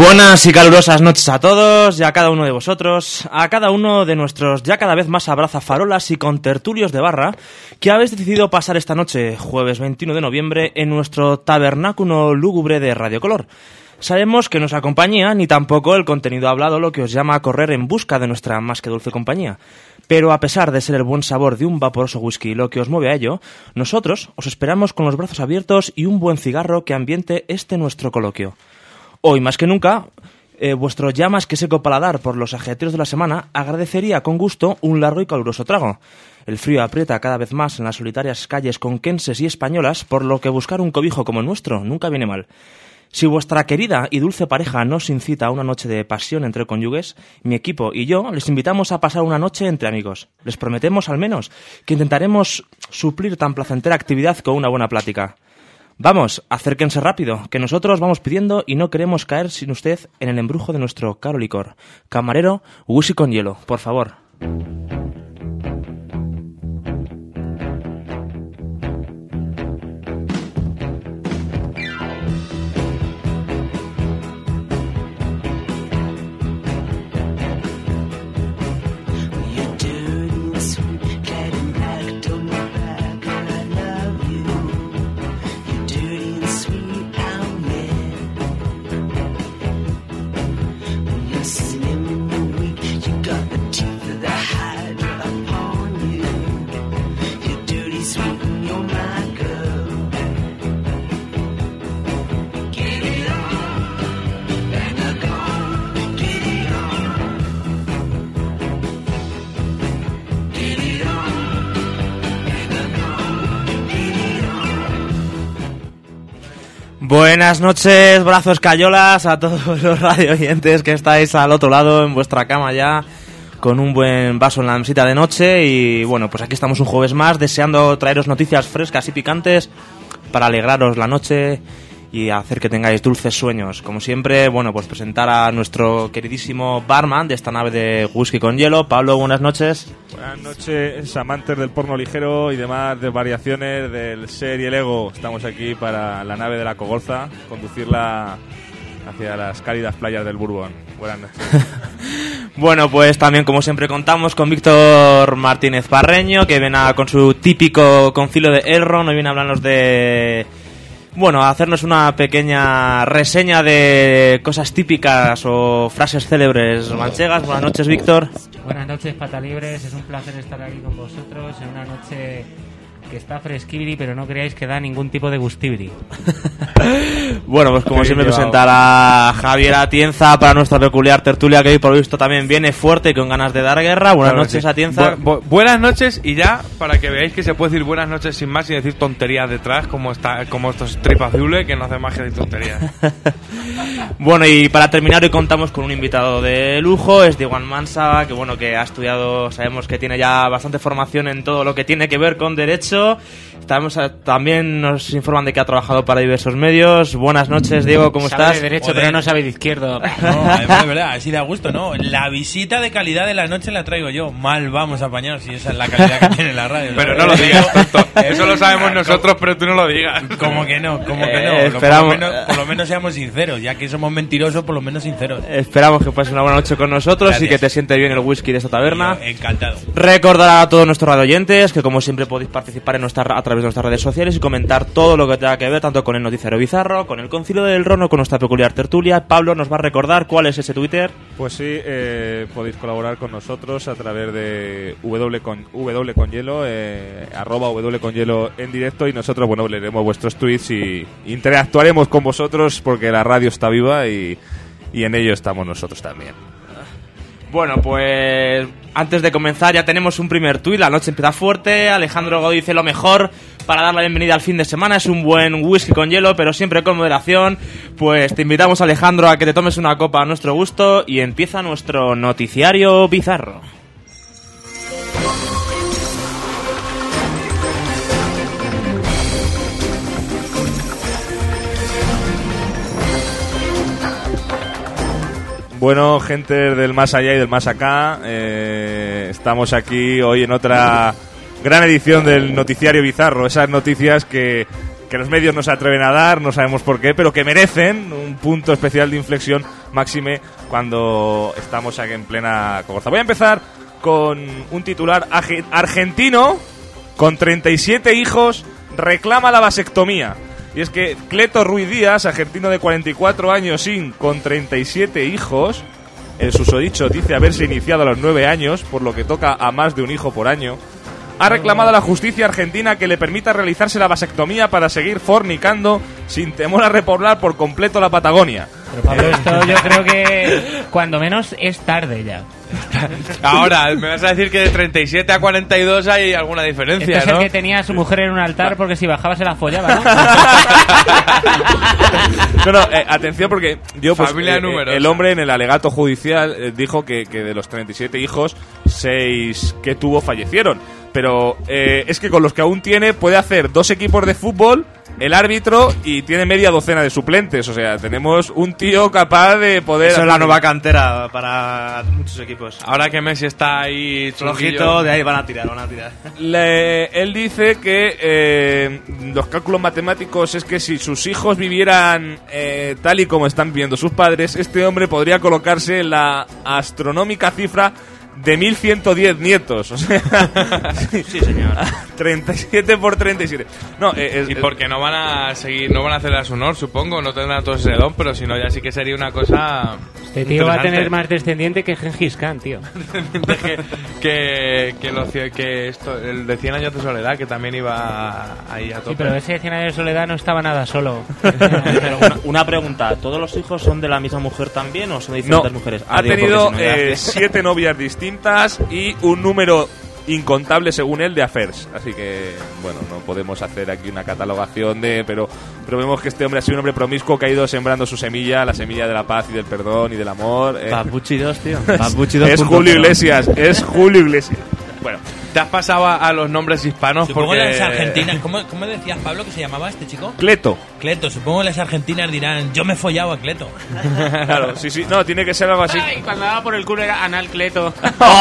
Buenas y calurosas noches a todos y a cada uno de vosotros, a cada uno de nuestros ya cada vez más abrazafarolas y contertulios de barra que habéis decidido pasar esta noche, jueves 21 de noviembre, en nuestro tabernáculo lúgubre de Radio Color. Sabemos que no os acompaña ni tampoco el contenido hablado lo que os llama a correr en busca de nuestra más que dulce compañía. Pero a pesar de ser el buen sabor de un vaporoso whisky lo que os mueve a ello, nosotros os esperamos con los brazos abiertos y un buen cigarro que ambiente este nuestro coloquio. Hoy más que nunca, vuestro ya más que seco paladar por los ajetreos de la semana agradecería con gusto un largo y caluroso trago. El frío aprieta cada vez más en las solitarias calles conquenses y españolas, por lo que buscar un cobijo como el nuestro nunca viene mal. Si vuestra querida y dulce pareja nos incita a una noche de pasión entre cónyuges, mi equipo y yo les invitamos a pasar una noche entre amigos. Les prometemos al menos que intentaremos suplir tan placentera actividad con una buena plática. Vamos, acérquense rápido, que nosotros vamos pidiendo y no queremos caer sin usted en el embrujo de nuestro caro licor. Camarero, whisky con hielo, por favor. Buenas noches, brazos cayolas, a todos los radio oyentes que estáis al otro lado en vuestra cama ya, con un buen vaso en la mesita de noche. Y bueno, pues aquí estamos un jueves más, deseando traeros noticias frescas y picantes para alegraros la noche y hacer que tengáis dulces sueños. Como siempre, bueno, pues presentar a nuestro queridísimo barman de esta nave de whisky con hielo. Pablo, buenas noches. Buenas noches, amantes del porno ligero y demás de variaciones del ser y el ego. Estamos aquí para la nave de la Cogolza, conducirla hacia las cálidas playas del Bourbon. Buenas noches. Bueno, pues también como siempre contamos con Víctor Martínez Parreño, que viene con su típico concilio de Elrond. Hoy viene a hablarnos de... bueno, hacernos una pequeña reseña de cosas típicas o frases célebres manchegas. Buenas noches, Víctor. Buenas noches, patalibres. Es un placer estar aquí con vosotros en una noche que está fresquibri, pero no creáis que da ningún tipo de gustibri. Bueno, pues como siempre presentar a Javier Atienza para nuestra peculiar tertulia, que hoy por visto también viene fuerte y con ganas de dar guerra. Buenas noches, Atienza. Buenas noches, y ya para que veáis que se puede decir buenas noches sin más y decir tonterías detrás, como estos tripazules que no hacen más que decir tonterías. Bueno, y para terminar hoy contamos con un invitado de lujo, es Diego Almansa, que bueno, que ha estudiado, sabemos que tiene ya bastante formación en todo lo que tiene que ver con derecho. También nos informan de que ha trabajado para diversos medios. Buenas noches, Diego, ¿cómo estás? Sabe de derecho, pero no sabe de izquierdo. No, además, de verdad, así da gusto, ¿no? La visita de calidad de la noche la traigo yo. Mal vamos apañados si esa es la calidad que tiene la radio. Pero no lo digas, tonto. Eso lo sabemos nosotros, pero tú no lo digas. Como que no. Esperamos. Por lo menos seamos sinceros. Ya que somos mentirosos, por lo menos sinceros. Esperamos que pases una buena noche con nosotros. Gracias. Y que te siente bien el whisky de esta taberna. Yo, encantado. Recordar a todos nuestros radio oyentes que como siempre podéis participar a través de nuestras redes sociales y comentar todo lo que tenga que ver tanto con el noticiario bizarro, con el concilio del Elrond o con nuestra peculiar tertulia. Pablo nos va a recordar cuál es ese Twitter. Pues sí, podéis colaborar con nosotros a través de wconhielo, @wconhielo en directo, y nosotros, bueno, leeremos vuestros tweets y interactuaremos con vosotros porque la radio está viva y en ello estamos nosotros también. Bueno, pues antes de comenzar ya tenemos un primer tuit. La noche empieza fuerte. Alejandro Godoy dice: lo mejor para dar la bienvenida al fin de semana es un buen whisky con hielo, pero siempre con moderación. Pues te invitamos, Alejandro, a que te tomes una copa a nuestro gusto y empieza nuestro noticiario bizarro. Bueno, gente del más allá y del más acá, estamos aquí hoy en otra gran edición del noticiario bizarro. Esas noticias que los medios no se atreven a dar, no sabemos por qué, pero que merecen un punto especial de inflexión máxime cuando estamos aquí en plena cogorza. Voy a empezar con un titular argentino con 37 hijos reclama la vasectomía. Y es que Cleto Ruiz Díaz, argentino de 44 años con 37 hijos, el susodicho dice haberse iniciado a los 9 años, por lo que toca a más de un hijo por año, ha reclamado a la justicia argentina que le permita realizarse la vasectomía para seguir fornicando sin temor a repoblar por completo la Patagonia. Pero Pablo, esto yo creo que cuando menos es tarde ya. Ahora, me vas a decir que de 37 a 42 hay alguna diferencia, Este es ¿no? el que tenía a su mujer en un altar porque si bajaba se la follaba, ¿no? No, atención porque yo pues, Familia numerosa. el hombre en el alegato judicial dijo que de los 37 hijos, 6 que tuvo fallecieron. Pero es que con los que aún tiene puede hacer 2 equipos de fútbol, el árbitro y tiene media docena de suplentes. O sea, tenemos un tío capaz de poder... Eso es la nueva cantera para muchos equipos. Ahora que Messi está ahí Flojito, de ahí van a tirar. Él dice que los cálculos matemáticos es que si sus hijos vivieran tal y como están viviendo sus padres, este hombre podría colocarse en la astronómica cifra de 1110 nietos. O sea, Sí, señor. 37 por 37. No, y porque no van a seguir, no van a hacer a su honor, supongo, no tendrán todos ese don, pero si no ya sí que sería una cosa. Este tío va a interesante. tener más descendiente que Gengis Khan, tío. que esto, el de 100 años de soledad, que también iba ahí a tope. Sí, pero ese de 100 años de soledad no estaba nada solo. Pero una pregunta, ¿todos los hijos son de la misma mujer también o son de no, diferentes mujeres? ha Digo, tenido porque si no, ya- 7 novias distintas y un número incontable según él de affairs. Así que, bueno, no podemos hacer aquí una catalogación pero vemos que este hombre ha sido un hombre promiscuo que ha ido sembrando su semilla, la semilla de la paz y del perdón y del amor. Papuchi 2, tío. Papuchi 2. Es Julio Iglesias, es Julio Iglesias. Bueno, Te has pasado a los nombres hispanos Supongo porque las argentinas. ¿Cómo decías, Pablo, que se llamaba este chico? Cleto. Cleto. Supongo las argentinas dirán, yo me he follado a Cleto. Claro, sí. No, tiene que ser algo así. Ay, cuando daba por el culo era analcleto.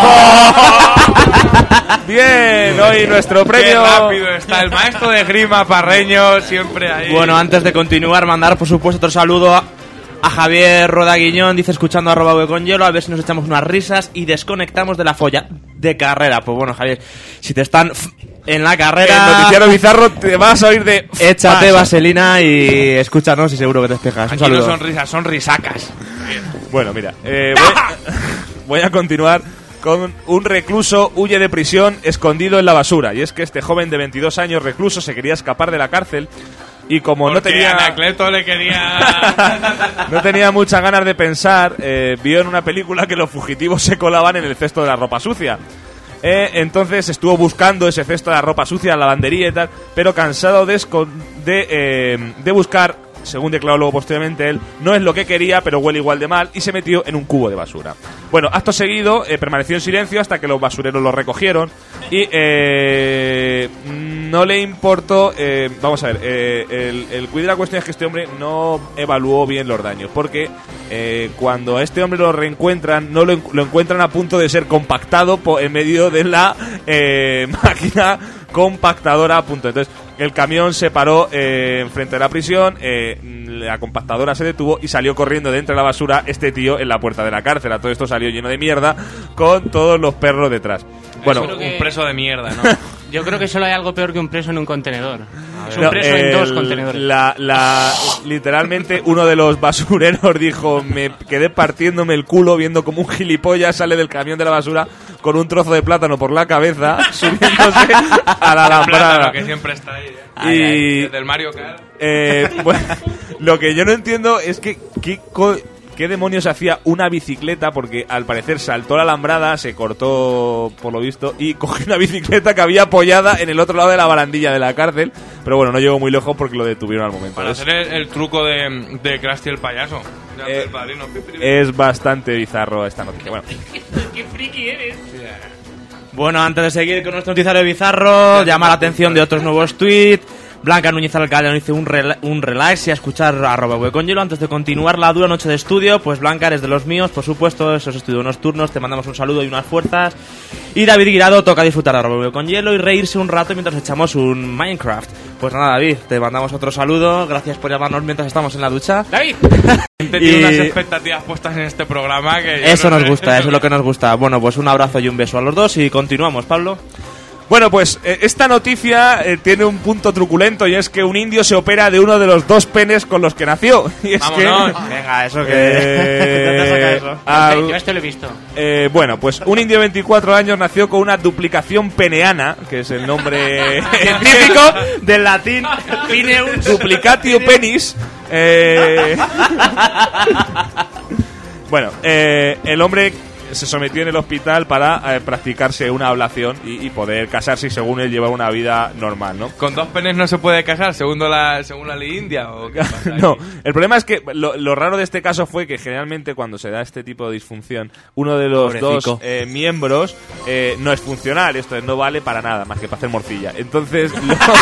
Bien, hoy nuestro Qué premio. rápido está el maestro de grima Parreño, siempre ahí. Bueno, antes de continuar, mandar por supuesto otro saludo a Javier Rodaguiñón, dice escuchando @ con hielo, a ver si nos echamos unas risas y desconectamos de la folla de carrera. Pues bueno, Javier, si te están en la El carrera, noticiero bizarro te vas a oír de... échate vaselina y escúchanos y seguro que te despejas. Un Aquí no saludo. son risas, son risacas. Bueno, mira, voy a continuar con un recluso huye de prisión escondido en la basura. Y es que este joven de 22 años recluso se quería escapar de la cárcel y como no Porque tenía... Anacleto le quería... No tenía muchas ganas de pensar, vio en una película que los fugitivos se colaban en el cesto de la ropa sucia. Entonces estuvo buscando ese cesto de la ropa sucia, la lavandería y tal, pero cansado de buscar, según declaró luego posteriormente él, no es lo que quería, pero huele igual de mal, y se metió en un cubo de basura. Bueno, acto seguido, permaneció en silencio hasta que los basureros lo recogieron y no le importó... vamos a ver, el quid de la cuestión es que este hombre no evaluó bien los daños, porque cuando a este hombre lo reencuentran, no lo encuentran a punto de ser compactado en medio de la máquina compactadora a punto. Entonces, el camión se paró enfrente de la prisión, la compactadora se detuvo y salió corriendo de entre la basura este tío en la puerta de la cárcel. A todo esto salió lleno de mierda con todos los perros detrás. Bueno, un preso de mierda, ¿no? Yo creo que solo hay algo peor que un preso en un contenedor. Es un no, preso en 2 contenedores. literalmente uno de los basureros dijo: me quedé partiéndome el culo viendo como un gilipollas sale del camión de la basura con un trozo de plátano por la cabeza subiéndose a la Plátano, lamparada. que siempre está ahí. Y Desde el Mario Kart. bueno, lo que yo no entiendo es que ¿qué demonios hacía una bicicleta? Porque al parecer saltó la alambrada, se cortó por lo visto y cogió una bicicleta que había apoyada en el otro lado de la barandilla de la cárcel. Pero bueno, no llegó muy lejos porque lo detuvieron al momento. Para hacer el truco de Krusty el payaso. El padrino. Es bastante bizarro esta noticia. Bueno, ¡Qué friki eres! Bueno, antes de seguir con nuestro noticiario bizarro, llama la atención de otros nuevos tweets. Blanca Núñez Alcalde nos dice un relax y a escuchar @vconhielo. Antes de continuar la dura noche de estudio, pues Blanca, eres de los míos, por supuesto, esos estudios nocturnos, te mandamos un saludo y unas fuerzas. Y David Guirado toca disfrutar de @vconhielo y reírse un rato mientras echamos un Minecraft. Pues nada, David, te mandamos otro saludo, gracias por llamarnos mientras estamos en la ducha. ¡David! Tiene unas expectativas puestas en este programa que... Eso nos gusta, eso es lo que nos gusta. Bueno, pues un abrazo y un beso a los dos y continuamos, Pablo. Bueno, pues esta noticia tiene un punto truculento y es que un indio se opera de uno de los 2 penes con los que nació. Y es ¡Vámonos! que... Venga, eso que... ¿Dónde saca eso? Yo esto lo he visto. Bueno, pues un indio de 24 años nació con una duplicación peneana, que es el nombre científico del latín pineum. duplicatio penis. Bueno, el hombre se sometió en el hospital para practicarse una ablación y poder casarse y según él llevar una vida normal, ¿no? ¿Con 2 penes no se puede casar según la ley india? ¿O qué pasa ahí? No, el problema es que lo raro de este caso fue que generalmente cuando se da este tipo de disfunción, uno de los Pobrecico. 2 miembros no es funcional, esto no vale para nada, más que para hacer morcilla. Entonces...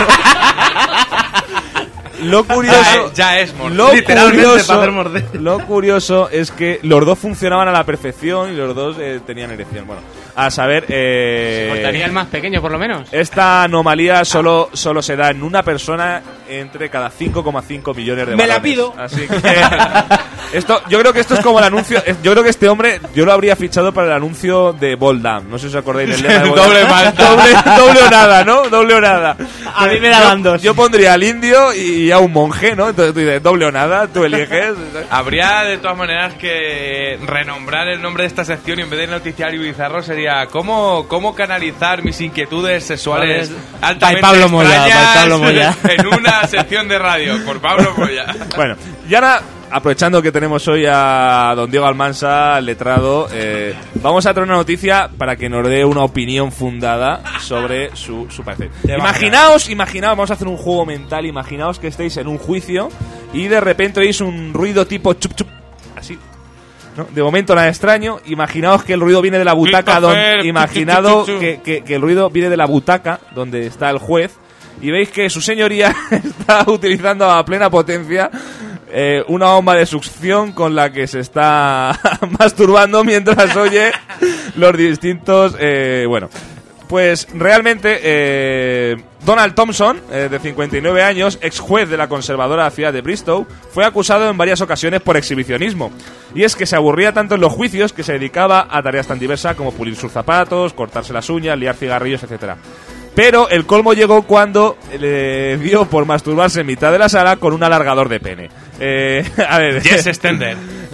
Lo curioso, ya es morder. lo Literalmente curioso, para hacer morder. lo curioso es que los 2 funcionaban a la perfección y los 2 tenían erección. Bueno, a saber, Cortaría el más pequeño, por lo menos. esta anomalía solo se da en una persona entre cada 5,5 millones de Me la varones. pido. Así que yo creo que esto es como el anuncio. Yo creo que este hombre yo lo habría fichado para el anuncio de Boldam. No sé si os acordáis del lema de Boldam. Doble malta. doble o nada, ¿no? Doble o nada. A mí me daban 2. Yo pondría al indio y a un monje, ¿no? Entonces tú dices doble o nada, tú eliges. Habría de todas maneras que renombrar el nombre de esta sección y en vez de noticiario bizarro sería ¿Cómo canalizar mis inquietudes sexuales altamente By Pablo Moya, extrañas by Pablo Moya. en una sección de radio por Pablo Moya? Bueno, y ahora, aprovechando que tenemos hoy a don Diego Almansa, letrado, vamos a traer una noticia para que nos dé una opinión fundada sobre su parecer. Imaginaos, vamos a hacer un juego mental, imaginaos que estéis en un juicio y de repente oís un ruido tipo chup chup, así. ¿No? De momento nada extraño, imaginaos que el ruido viene de la butaca que el ruido viene de la butaca donde está el juez y veis que su señoría está utilizando a plena potencia una bomba de succión con la que se está masturbando mientras oye los distintos bueno, pues realmente Donald Thompson, de 59 años, ex juez de la conservadora ciudad de Bristow, fue acusado en varias ocasiones por exhibicionismo. Y es que se aburría tanto en los juicios que se dedicaba a tareas tan diversas como pulir sus zapatos, cortarse las uñas, liar cigarrillos, etcétera. Pero el colmo llegó cuando le dio por masturbarse en mitad de la sala con un alargador de pene. A ver... Yes, extender.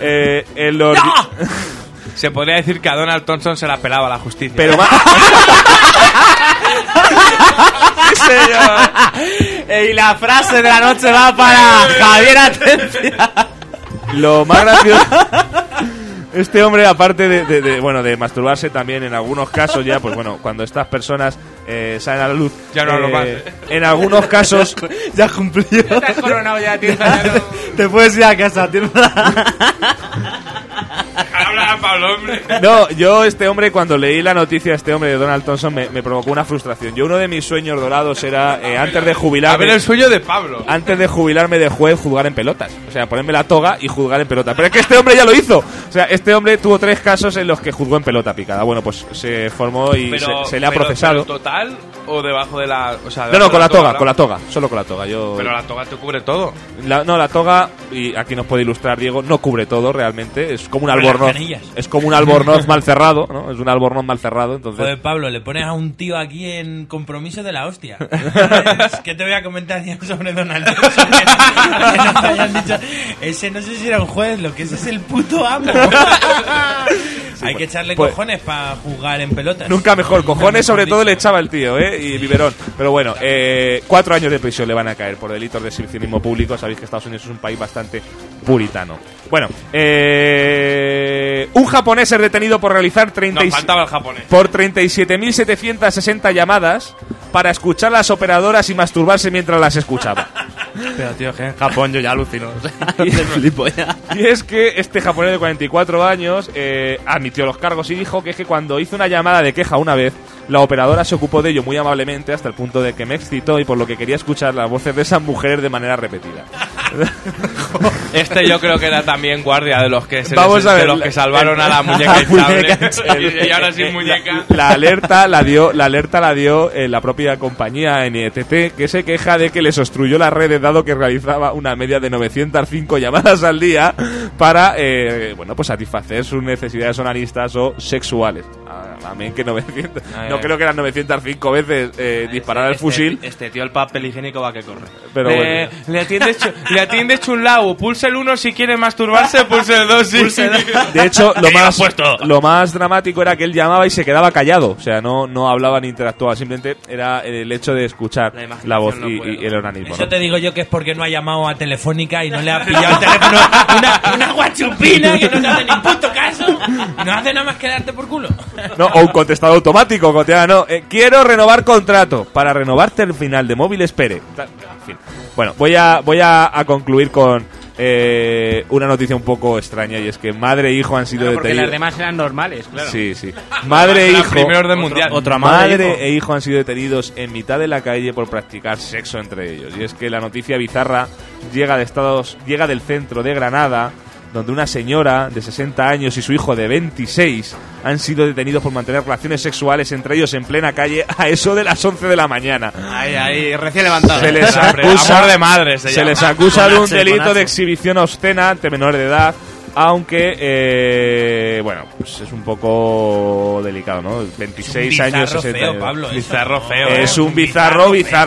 Se podría decir que a Donald Thompson se la pelaba la justicia. Pero Sí, señor. Y la frase de la noche va para Javier Atencia. Lo más gracioso... Este hombre, aparte de masturbarse también en algunos casos ya, pues bueno, cuando estas personas salen a la luz... Ya no hablo más. En algunos casos... Ya cumplió. Te has coronado ya, tío. Te puedes ir a casa, tío. Habla, Pablo, hombre. No, yo este hombre, cuando leí la noticia, este hombre de Donald Thompson, me provocó una frustración. Yo uno de mis sueños dorados era, antes de jubilarme... A ver el sueño de Pablo. Antes de jubilarme de juez, juzgar en pelotas. O sea, ponerme la toga y juzgar en pelota. Pero es que este hombre ya lo hizo. O sea, este hombre tuvo 3 casos en los que juzgó en pelota picada. Bueno, pues se formó y se le ha procesado. ¿Pero total o debajo de la...? O sea, No, con la toga, solo con la toga. Pero la toga te cubre todo. La toga, y aquí nos puede ilustrar Diego, no cubre todo realmente. Es como un albornoz. Es como un albornoz mal cerrado, ¿no? Es un albornoz mal cerrado, entonces... Joder, Pablo, le pones a un tío aquí en compromiso de la hostia. ¿Sabes? ¿Qué te voy a comentar yo sobre Donald Trump? Que no te hayan dicho... Ese no sé si era un juez, lo que ese es el puto amo. Hay que echarle cojones para jugar en pelotas. Nunca mejor. Cojones sobre todo le echaba el tío, y biberón. Pero bueno, 4 años de prisión le van a caer por delitos de exhibicionismo público. Sabéis que Estados Unidos es un país bastante puritano. Bueno, un japonés es detenido por realizar Nos faltaba el japonés. por 37.760 llamadas para escuchar las operadoras y masturbarse mientras las escuchaba. Pero tío, que en Japón yo ya alucino. O sea, flipo ya. Y es que este japonés de 44 años admitió los cargos y dijo que es que cuando hizo una llamada de queja una vez, La operadora se ocupó de ello muy amablemente hasta el punto de que me excitó y por lo que quería escuchar las voces de esas mujeres de manera repetida. Este yo creo que era también guardia de los que Vamos a ver, de los que salvaron a la muñeca hinchable. Y ahora sin muñeca. La alerta la dio la propia compañía NTT, que se queja de que les obstruyó las redes dado que realizaba una media de 905 llamadas al día para pues satisfacer sus necesidades onanistas o sexuales. Amén que 900. No creo que eran 905 veces disparar al fusil. Este tío el papel higiénico va que corre. Pero bueno. Le atiende chunlau. Pulse el 1 si quiere masturbarse, pulse el 2 si... De hecho, lo más dramático era que él llamaba y se quedaba callado. O sea, no hablaba ni interactuaba. Simplemente era el hecho de escuchar la voz y el onanismo. Eso te digo yo que es porque no ha llamado a Telefónica y no le ha pillado el teléfono una guachupina que no te hace ni puto caso. No hace nada más que darte por culo. No, o un contestador automático. Quiero renovar contrato. Para renovar terminal de móvil, espere. En fin. Bueno, voy a concluir con una noticia un poco extraña, y es que madre e hijo han sido porque detenidos. las demás eran normales, claro. Sí. Madre e hijo. Primer orden mundial. Otra Madre e hijo han sido detenidos en mitad de la calle por practicar sexo entre ellos. Y es que la noticia bizarra llega del centro de Granada, donde una señora de 60 años y su hijo de 26 han sido detenidos por mantener relaciones sexuales entre ellos en plena calle a eso de las 11 de la mañana. Ahí, recién levantado. Se les acusa, amor de madre se les acusa de un delito de exhibición obscena ante menores de edad, aunque pues es un poco delicado, ¿no? 26 años, 60 feo, años. Pablo, Bizarro feo. Es un bizarro,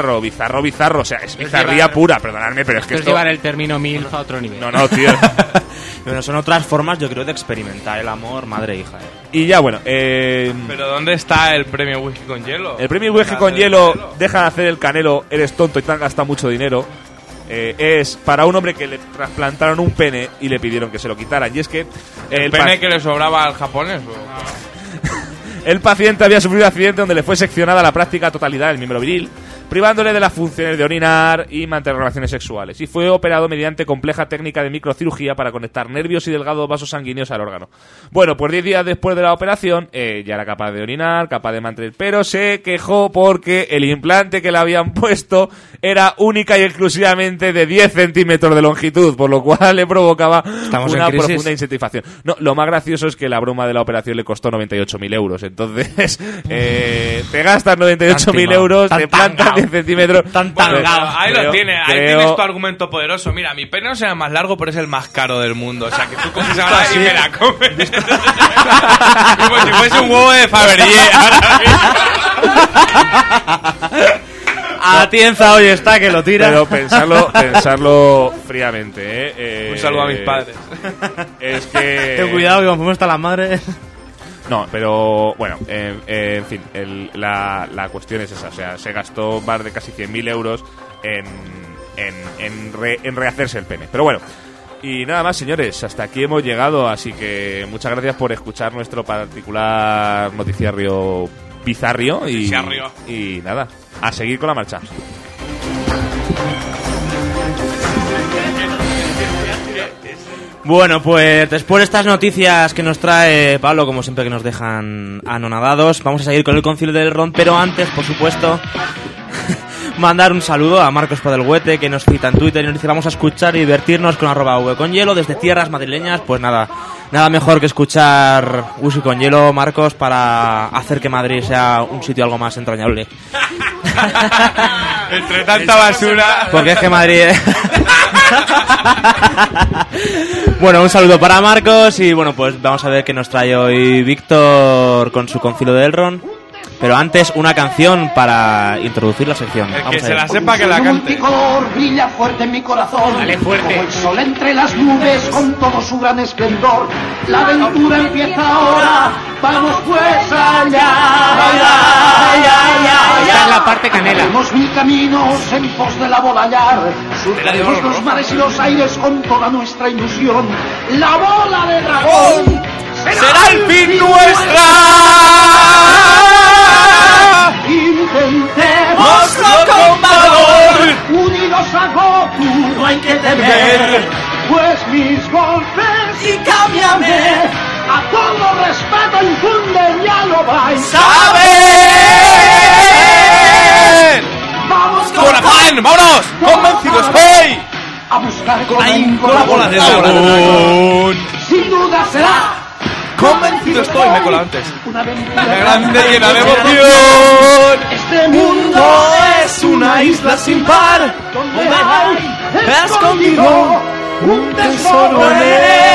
o sea, es bizarría pura, perdonadme, pero es que Esto es esto... llevar el término MILF a otro nivel. No, tío. Pero son otras formas, yo creo, de experimentar el amor madre e hija. Y ya, bueno, Pero ¿dónde está el premio whisky con hielo? el premio Whisky con hielo, deja de hacer el canelo, eres tonto y te han gastado mucho dinero. Es para un hombre que le trasplantaron un pene y le pidieron que se lo quitaran. Y es que ¿El pene que le sobraba al japonés? el paciente había sufrido un accidente donde le fue seccionada la práctica totalidad del miembro viril, privándole de las funciones de orinar y mantener relaciones sexuales, y fue operado mediante compleja técnica de microcirugía para conectar nervios y delgados vasos sanguíneos al órgano. Bueno, pues 10 días después de la operación ya era capaz de orinar, capaz de mantener, pero se quejó porque el implante que le habían puesto era única y exclusivamente de 10 centímetros de longitud, por lo cual le provocaba una profunda insatisfacción. No, lo más gracioso es que la broma de la operación le costó 98.000 euros. Entonces, te gastas 98.000 euros, te plantas 10 centímetros. Ahí lo tienes, ahí tienes tu argumento poderoso. Mira, mi pene no será más largo, pero es el más caro del mundo. O sea, que tú coges ahora y me la comes. Como si fuese un huevo de Fabergé. Atienza, hoy está, que lo tira. Pero pensarlo fríamente, Un saludo a mis padres. Es que... Ten cuidado, que como está la madre. No, pero bueno, en fin, la cuestión es esa. O sea, se gastó más de casi 100.000 euros en rehacerse el pene. Pero bueno, y nada más, señores, hasta aquí hemos llegado. Así que muchas gracias por escuchar nuestro particular noticiario bizarrio. Y nada, a seguir con la marcha. Bueno, pues después de estas noticias que nos trae Pablo, como siempre que nos dejan anonadados, vamos a seguir con el Concilio del Ron, pero antes, por supuesto, mandar un saludo a Marcos Padelhuete, que nos cita en Twitter y nos dice: vamos a escuchar y divertirnos con @vconhielo desde tierras madrileñas. Pues nada mejor que escuchar Whisky con Hielo, Marcos, para hacer que Madrid sea un sitio algo más entrañable. Entre tanta basura. Porque es que Madrid... Bueno, un saludo para Marcos y bueno, pues vamos a ver qué nos trae hoy Víctor con su Concilio del Ron. Pero antes, una canción para introducir la sección. El que se la sepa que la cante. Multicolor brilla fuerte en mi corazón. Dale fuerte. Como el sol entre las nubes con todo su gran esplendor. La aventura empieza ahora. Vamos pues allá. Esta es la parte canela. Haremos mil caminos en pos de la bola hallar. Surcaremos los mares y los aires con toda nuestra ilusión. La bola de dragón será el fin nuestra. Intentémoslo con valor, unidos a Goku, no hay que temer, pues mis golpes y cámbiame, a todo respeto infunden, ya lo vais a ver. con la bola de dragón. Sin duda será. Convencido estoy, me cola antes. Una aventura grande llena de emoción. Este mundo es una isla sin par, donde hay escondido un tesoro en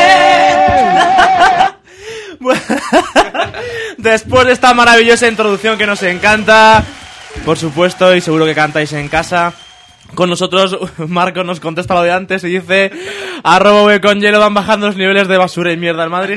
él. Después de esta maravillosa introducción que nos encanta, por supuesto, y seguro que cantáis en casa, con nosotros Marco nos contesta lo de antes y dice: @con hielo van bajando los niveles de basura y mierda en Madrid,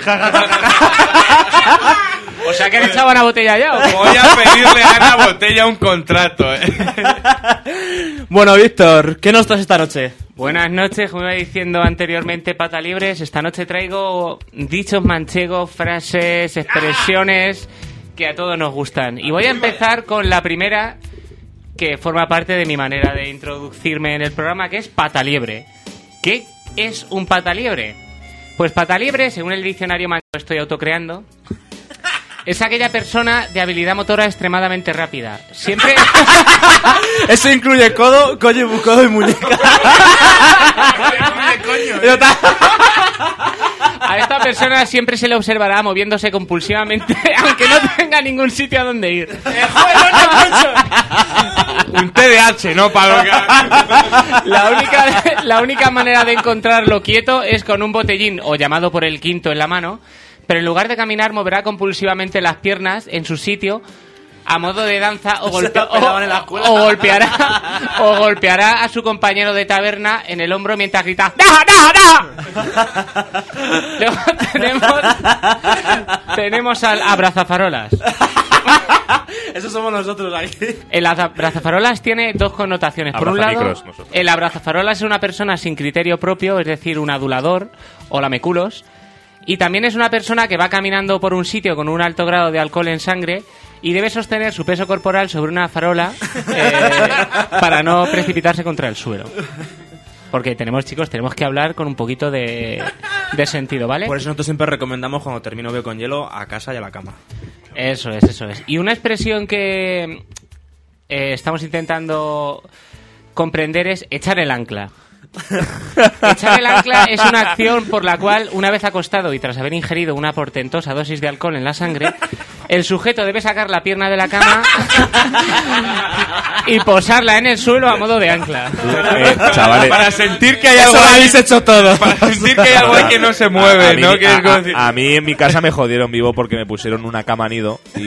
O sea que han echado una botella ya. ¿O qué? Voy a pedirle a Ana Botella un contrato. Bueno, Víctor, ¿qué nos traes esta noche? Buenas noches, como iba diciendo anteriormente, pata libres. Esta noche traigo dichos manchegos, frases, expresiones que a todos nos gustan. Y voy a empezar con la primera, que forma parte de mi manera de introducirme en el programa, que es pata liebre. ¿Qué es un pata liebre? Pues pata liebre, según el diccionario manchego que estoy autocreando, es aquella persona de habilidad motora extremadamente rápida. Siempre... Eso incluye codo, codo y muñeca. A esta persona siempre se le observará moviéndose compulsivamente, aunque no tenga ningún sitio a donde ir. Un TDAH, ¿no, Pablo? La única manera de encontrarlo quieto es con un botellín, o llamado por el quinto, en la mano, pero en lugar de caminar moverá compulsivamente las piernas en su sitio a modo de danza o golpeará a su compañero de taberna en el hombro mientras grita ¡Da, da, da! Luego tenemos al abrazafarolas. Eso somos nosotros aquí. El abrazafarolas tiene dos connotaciones. Por un lado, el abrazafarolas es una persona sin criterio propio, es decir, un adulador o lameculos. Y también es una persona que va caminando por un sitio con un alto grado de alcohol en sangre y debe sostener su peso corporal sobre una farola para no precipitarse contra el suelo. Porque tenemos que hablar con un poquito de sentido, ¿vale? Por eso nosotros siempre recomendamos, cuando termino Veo con hielo, a casa y a la cama. Eso es. Y una expresión que estamos intentando comprender es echar el ancla. Echar el ancla es una acción por la cual, una vez acostado y tras haber ingerido una portentosa dosis de alcohol en la sangre, el sujeto debe sacar la pierna de la cama y posarla en el suelo a modo de ancla. Chavales, Para sentir que hay algo Eso lo ahí, habéis hecho todo. para sentir que hay algo ahí que no se mueve, ¿no? Que es como decir- a mí en mi casa me jodieron vivo porque me pusieron una cama nido y...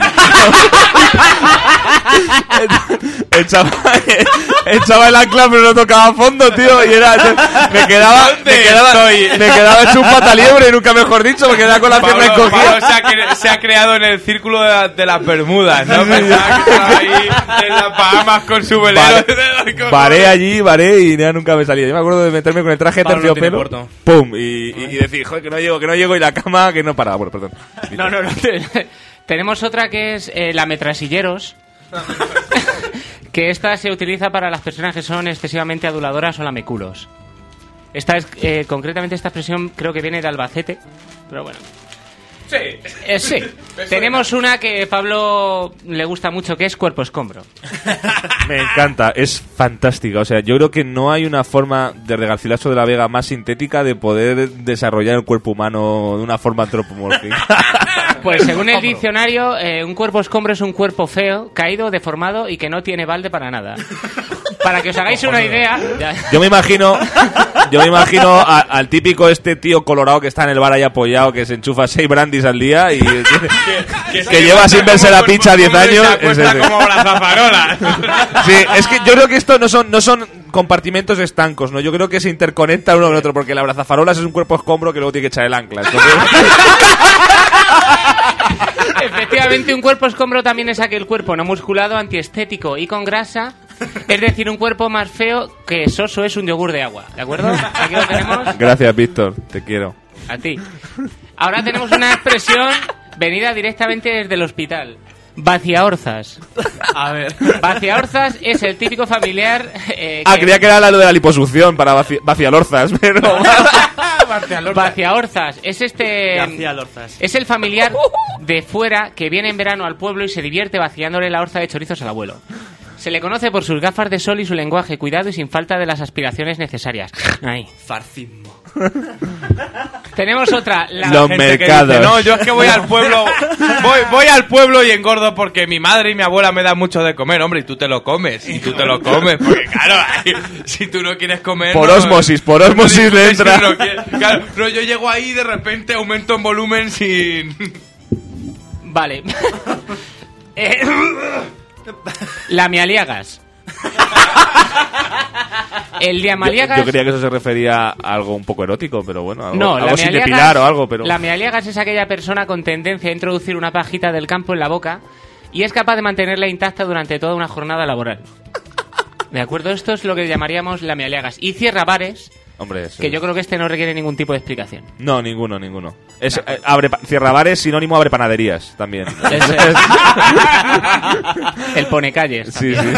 echaba el ancla pero no tocaba fondo, tío, y era... Me quedaba hecho un pataliebre, nunca mejor dicho, porque quedaba con la pierna encogida. Pablo se ha creado en el círculo de las Bermudas, ¿no? Pensaba que estaba ahí en las Bahamas con su velero. Varé allí, y ya nunca me salía. Yo me acuerdo de meterme con el traje de Pablo no tiene terciopelo, puerto. pum, y decir, joder, que no llego, y la cama que no paraba. Bueno, perdón. No. Tenemos otra que es la metrasilleros. Que esta se utiliza para las personas que son excesivamente aduladoras o lameculos. Esta es, concretamente esta expresión creo que viene de Albacete, pero bueno. Sí. Tenemos una que Pablo le gusta mucho, que es cuerpo escombro. Me encanta, es fantástica. O sea, yo creo que no hay una forma de Regarcilaso de la Vega más sintética de poder desarrollar el cuerpo humano de una forma antropomórfica. Pues según el diccionario, un cuerpo escombro es un cuerpo feo, caído, deformado y que no tiene balde para nada. Para que os hagáis una idea... Yo me imagino al típico tío colorado que está en el bar ahí apoyado, que se enchufa 6 brandis al día y que lleva sin verse la picha 10 años. Se acuesta como abrazafarola. Sí, es que yo creo que esto no son compartimentos estancos, ¿no? Yo creo que se interconecta uno con el otro, porque el abrazafarolas es un cuerpo escombro que luego tiene que echar el ancla. Entonces... Efectivamente, un cuerpo escombro también es aquel cuerpo no musculado, antiestético y con grasa. Es decir, un cuerpo más feo que soso es un yogur de agua. ¿De acuerdo? Aquí lo tenemos. Gracias, Víctor. Te quiero. A ti. Ahora tenemos una expresión venida directamente desde el hospital. Vaciaorzas. A ver. Vaciaorzas es el típico familiar... creía que era lo de la liposucción para vacialorzas, pero... Vaciaorzas. Es García Lorzas. Es el familiar de fuera que viene en verano al pueblo y se divierte vaciándole la orza de chorizos al abuelo. Se le conoce por sus gafas de sol y su lenguaje cuidado y sin falta de las aspiraciones necesarias. Ahí. Farcismo. Tenemos otra. Los Gente mercados. que dice, no, yo es que voy al pueblo, voy al pueblo y engordo porque mi madre y mi abuela me dan mucho de comer, hombre, y tú te lo comes, porque claro, si tú no quieres comer... Por no, osmosis le entra. Claro, no, yo llego ahí y de repente aumento en volumen sin... Vale. Lamialiagas. El Lamialiagas... Yo creía que eso se refería a algo un poco erótico, pero bueno, No, algo sin depilar o algo, pero... Lamialiagas es aquella persona con tendencia a introducir una pajita del campo en la boca y es capaz de mantenerla intacta durante toda una jornada laboral. ¿De acuerdo? Esto es lo que llamaríamos lamialiagas. Y cierra bares, Hombre, sí. que yo creo que este no requiere ningún tipo de explicación. No, ninguno. Cierra bares, sinónimo abre panaderías también. El pone calles. Sí, sí.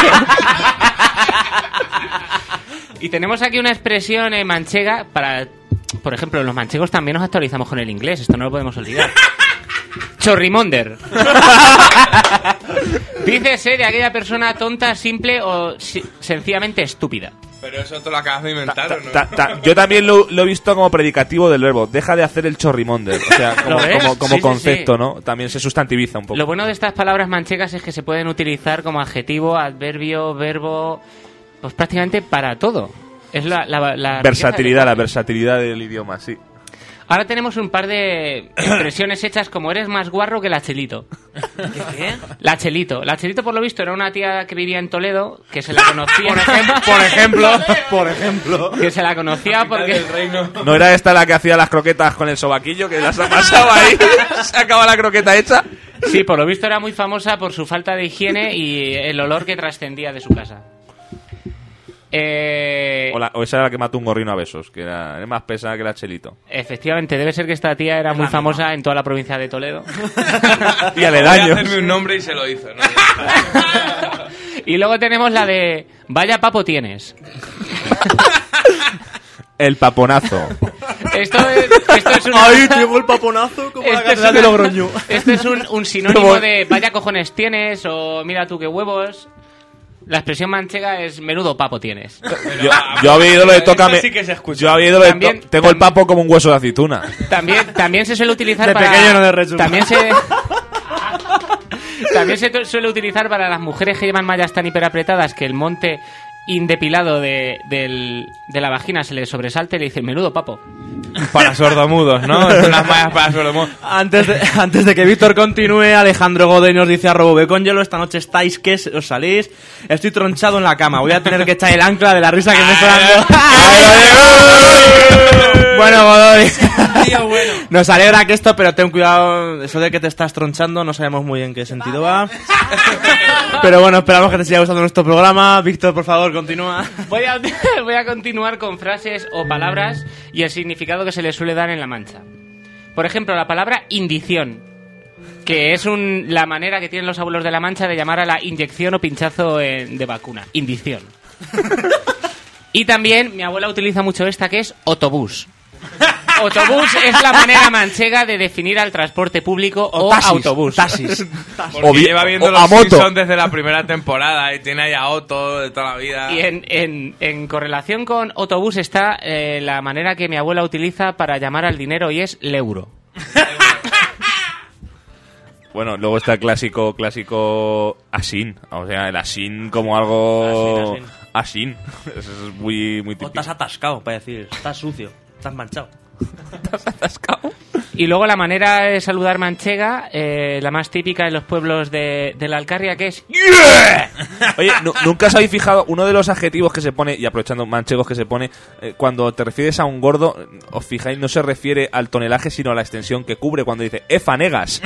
Y tenemos aquí una expresión manchega para... Por ejemplo, los manchegos también nos actualizamos con el inglés. Esto no lo podemos olvidar. Chorrimonder. Dícese de aquella persona tonta, simple o sencillamente estúpida. Pero eso te lo acabas de inventar, ¿o no? Yo también lo he visto como predicativo del verbo. Deja de hacer el chorrimonder. O sea, como Sí, concepto, sí. ¿no? También se sustantiviza un poco. Lo bueno de estas palabras manchegas es que se pueden utilizar como adjetivo, adverbio, verbo, pues prácticamente para todo. Es la versatilidad, la versatilidad del idioma, sí. Ahora tenemos un par de expresiones hechas como eres más guarro que la Chelito. ¿Qué? La Chelito. La Chelito, por lo visto, era una tía que vivía en Toledo, que se la conocía... Por ejemplo. Que se la conocía porque... ¿No era esta la que hacía las croquetas con el sobaquillo, que las amasaba ahí? Se acaba la croqueta hecha. Sí, por lo visto era muy famosa por su falta de higiene y el olor que trascendía de su casa. O esa era la que mató un gorrino a besos, que era más pesada que la Chelito. Efectivamente, debe ser que esta tía era muy famosa en toda la provincia de Toledo. Y aledaños. Voy a hacerme un nombre y se lo hizo, ¿no? Y luego tenemos la de vaya papo tienes. El paponazo. Esto es una... ¡Ay, tengo el paponazo como la catedral de Logroño! Esto es un sinónimo de vaya cojones tienes o mira tú qué huevos. La expresión manchega es menudo papo tienes. Yo había ido lo de tócame. Esta sí que se escucha. Yo había ido lo de También- tengo el papo como un hueso de aceituna. También se suele utilizar De para... pequeño no de rechupa. También se suele utilizar para las mujeres que llevan mallas tan hiperapretadas que el monte indepilado de la vagina se le sobresalte y le dicen menudo papo. Para sordomudos, ¿no? Unas mallas para sordomudos. Antes de que Víctor continúe, Alejandro Godoy nos dice @con hielo, esta noche estáis que os salís. Estoy tronchado en la cama, voy a tener que echar el ancla de la risa que me está dando. Bueno, Godoy. Tío, bueno. Nos alegra que esto, pero ten cuidado, eso de que te estás tronchando, no sabemos muy bien qué sentido va. Pero bueno, esperamos que te siga gustando nuestro programa. Víctor, por favor, continúa. Voy a continuar con frases o palabras y el significado que se le suele dar en La Mancha. Por ejemplo, la palabra indición, que es la manera que tienen los abuelos de La Mancha de llamar a la inyección o pinchazo de vacuna. Indición. Y también mi abuela utiliza mucho esta, que es autobús. Autobús es la manera manchega de definir al transporte público o taxis, autobús. Taxis. Porque lleva viendo o los a moto. Simpsons desde la primera temporada y tiene ahí a Otto de toda la vida. Y en correlación con autobús está la manera que mi abuela utiliza para llamar al dinero y es l'euro. Bueno, luego está el clásico asín. O sea, el asín como algo... Asín. Eso es muy, muy O típico. estás atascado, para decir. Estás sucio, estás manchado. Y luego la manera de saludar manchega, la más típica en los pueblos de la Alcarria, que es... Oye, ¿nunca os habéis fijado uno de los adjetivos que se pone, y aprovechando manchegos que se pone, cuando te refieres a un gordo, os fijáis, no se refiere al tonelaje, sino a la extensión que cubre cuando dice efanegas?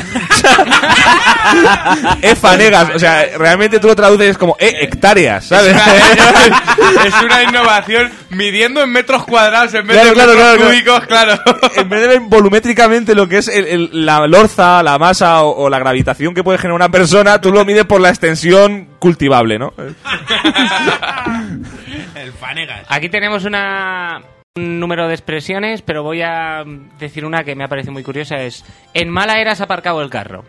Efanegas, o sea, realmente tú lo traduces como hectáreas, ¿sabes? Es una innovación midiendo en metros cuadrados en vez Claro, de claro, metros claro. cúbicos, claro. En vez de ver volumétricamente lo que es la lorza, la masa o la gravitación que puede generar una persona, tú lo mides por la extensión cultivable, ¿no? El Fanegas. Aquí tenemos una un número de expresiones, pero voy a decir una que me ha parecido muy curiosa, es: en mala era has aparcado el carro.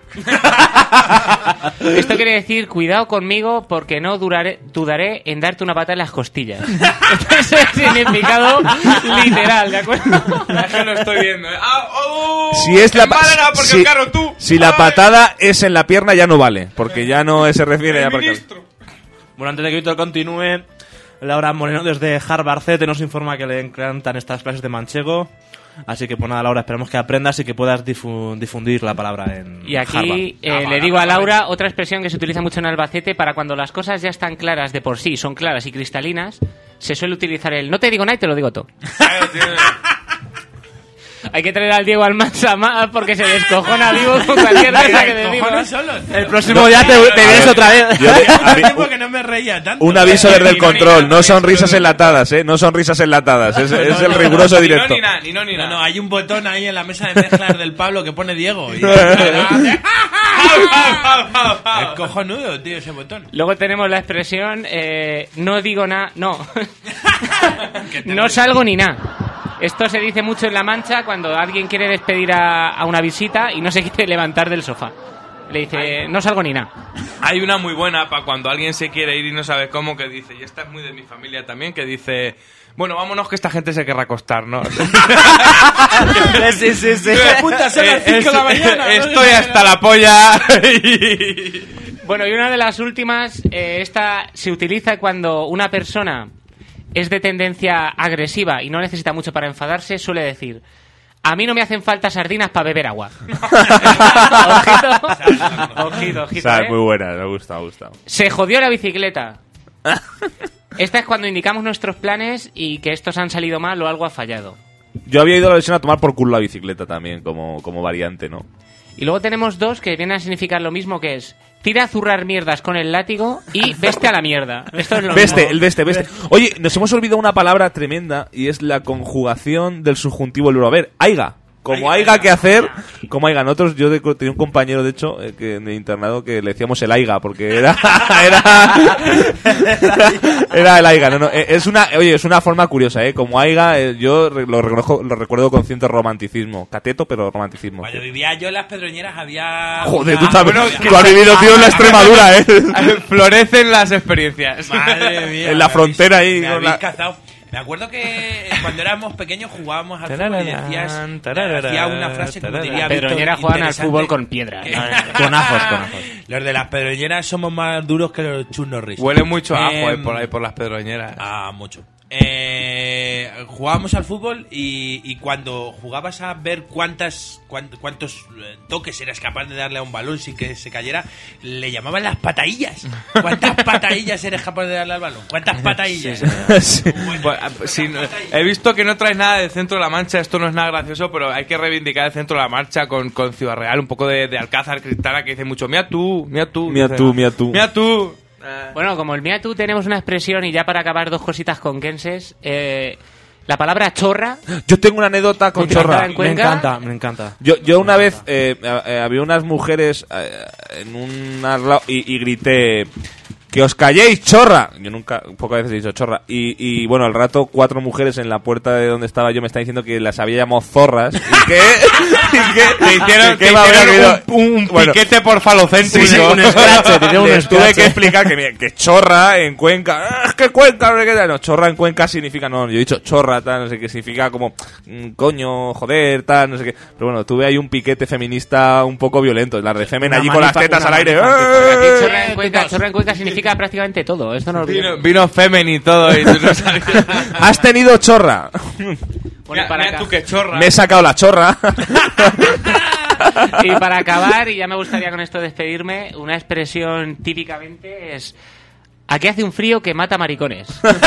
Esto quiere decir: cuidado conmigo porque no dudaré en darte una patada en las costillas. Este es el significado literal, ¿de acuerdo? Ya que lo estoy viendo. Si es la mala era porque el carro tú. Si la patada es en la pierna ya no vale, porque ya no se refiere a ministro. Bueno, antes de que Víctor continúe, Laura Moreno desde Harvard CT nos informa que le encantan estas clases de manchego. Así que pues nada, Laura, esperamos que aprendas y que puedas difundir la palabra en Y aquí le digo a Laura otra expresión que se utiliza mucho en Albacete para cuando las cosas ya están claras de por sí, son claras y cristalinas, se suele utilizar el no te digo nada y te lo digo todo. Hay que traer al Diego Almanza más porque se descojona vivo con cualquier cosa que decimos. El próximo día te vienes otra vez. Hace tiempo que no me reía tanto. Un aviso desde el control, no son risas enlatadas, no son risas enlatadas, es el riguroso directo. No, hay un botón ahí en la mesa de mezclas del Pablo que pone Diego. Y... es cojonudo, tío, ese botón. Luego tenemos la expresión no digo nada, no. No salgo ni nada. Esto se dice mucho en La Mancha cuando alguien quiere despedir a una visita y no se quiere levantar del sofá. Le dice, no salgo ni nada. Hay una muy buena para cuando alguien se quiere ir y no sabe cómo, que dice, y esta es muy de mi familia también, que dice, bueno, vámonos que esta gente se querrá acostar, ¿no? Sí. Puta, son las 5 de la mañana. Estoy hasta la polla. Bueno, y una de las últimas, esta se utiliza cuando una persona es de tendencia agresiva y no necesita mucho para enfadarse, suele decir: a mí no me hacen falta sardinas para beber agua. Ojito. Muy buena, me gusta. Se jodió la bicicleta. Esta es cuando indicamos nuestros planes y que estos han salido mal o algo ha fallado. Yo había ido a la versión a tomar por culo la bicicleta también, como variante, ¿no? Y luego tenemos dos que vienen a significar lo mismo, que es: tira a zurrar mierdas con el látigo y veste a la mierda. Esto es lo mismo. El veste. Oye, nos hemos olvidado una palabra tremenda y es la conjugación del subjuntivo del verbo haber. Aiga. Como aiga que hacer, como aiga. Nosotros, yo tenía un compañero, de hecho, que en el internado, que le decíamos el aiga, porque era el aiga. No, es una forma curiosa, como aiga, yo lo recuerdo con cierto romanticismo. Cateto, pero romanticismo. Cuando vivía yo en Las Pedroñeras había... Joder, tú has vivido, tío, en la Extremadura, Florecen las experiencias. Madre mía. En la frontera ahí. Me habéis cazado. Me acuerdo que cuando éramos pequeños jugábamos al fútbol y decía una frase como diría Víctor. Pedroñeras juegan al fútbol con piedras. Con ajos. Los de Las Pedroñeras somos más duros que los Chuck Norris. Huele mucho a ajo por ahí por Las Pedroñeras. Mucho. Jugábamos al fútbol y cuando jugabas a ver cuántos toques eras capaz de darle a un balón sin que se cayera, le llamaban las patadillas. ¿Cuántas patadillas eres capaz de darle al balón? ¿Cuántas patadillas? Sí. He visto que no traes nada del centro de la Mancha, esto no es nada gracioso, pero hay que reivindicar el centro de la Mancha con Ciudad Real, un poco de Alcázar, Cristana, que dice mucho, mía tú. Bueno, como el mía tú tenemos una expresión, y ya para acabar, dos cositas conquenses. La palabra chorra. Yo tengo una anécdota con chorra. Me encanta. Yo una vez había unas mujeres en un lado y grité: ¡que os calléis, chorra! Yo pocas veces he dicho chorra. Y bueno, al rato 4 mujeres en la puerta de donde estaba yo me estaban diciendo que las había llamado zorras. Y que te hicieron un piquete por falocéntrico. Sí, un scratch. Tuve que explicar que chorra en Cuenca. Es que Cuenca, no, chorra en Cuenca significa, no, yo he dicho chorra, tal, no sé qué, significa como coño, joder, tal, no sé qué. Pero bueno, tuve ahí un piquete feminista un poco violento. La de Femen allí con las tetas al aire. Chorra en Cuenca significa prácticamente todo. Esto no lo vino Femen y todo. Y tú no sabías. ¿Has tenido chorra? Bueno, mira tú que chorra. Me he sacado la chorra. Y para acabar, y ya me gustaría con esto despedirme, una expresión típicamente es: aquí hace un frío que mata maricones.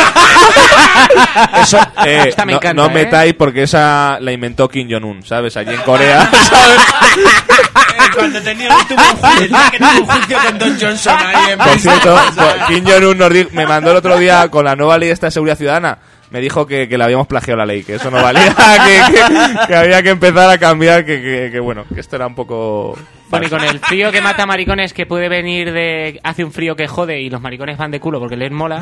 Eso, esta me encanta, no metáis porque esa la inventó Kim Jong-un, ¿sabes? Allí en Corea, ¿sabes? Cuando tuvo un juicio con Don Johnson ahí en Por cierto, Kim Jong-un me mandó el otro día con la nueva ley esta de seguridad ciudadana. Me dijo que le habíamos plagiado la ley, que eso no valía, que había que empezar a cambiar, que bueno, que esto era un poco Bueno, y con el frío que mata maricones, que puede venir de... Hace un frío que jode y los maricones van de culo porque les mola.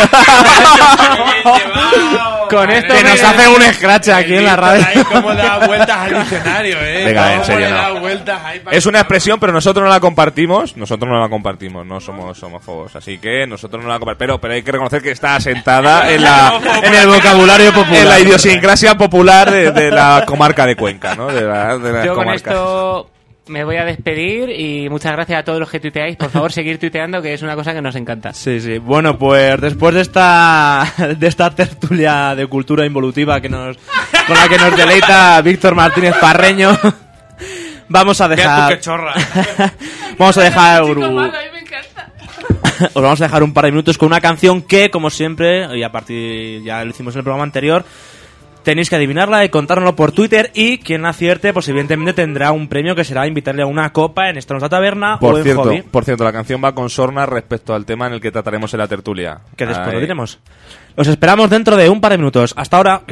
Con esto que nos hace un scratch aquí en la radio. Cómo da vueltas al diccionario, Venga, en serio, da no. vueltas ahí para Es una expresión, pero nosotros no la compartimos. No somos homófobos, así que nosotros no la compartimos. Pero hay que reconocer que está asentada en el vocabulario popular, en la idiosincrasia popular de la comarca de Cuenca, ¿no? De la Yo con comarca. esto me voy a despedir y muchas gracias a todos los que tuiteáis. Por favor, seguir tuiteando, que es una cosa que nos encanta. Sí, sí. Bueno, pues después de esta tertulia de cultura involutiva con la que nos deleita Víctor Martínez Parreño, vamos a dejar... Mira tú qué chorra. Vamos a dejar... Os vamos a dejar un par de minutos con una canción que, como siempre, y a partir ya lo hicimos en el programa anterior, tenéis que adivinarla y contárnoslo por Twitter, y quien acierte, pues evidentemente tendrá un premio que será invitarle a una copa en Estranos de la Taberna o en Hobby. Por cierto, la canción va con sorna respecto al tema en el que trataremos en la tertulia. Que después lo diremos. Los esperamos dentro de un par de minutos. Hasta ahora.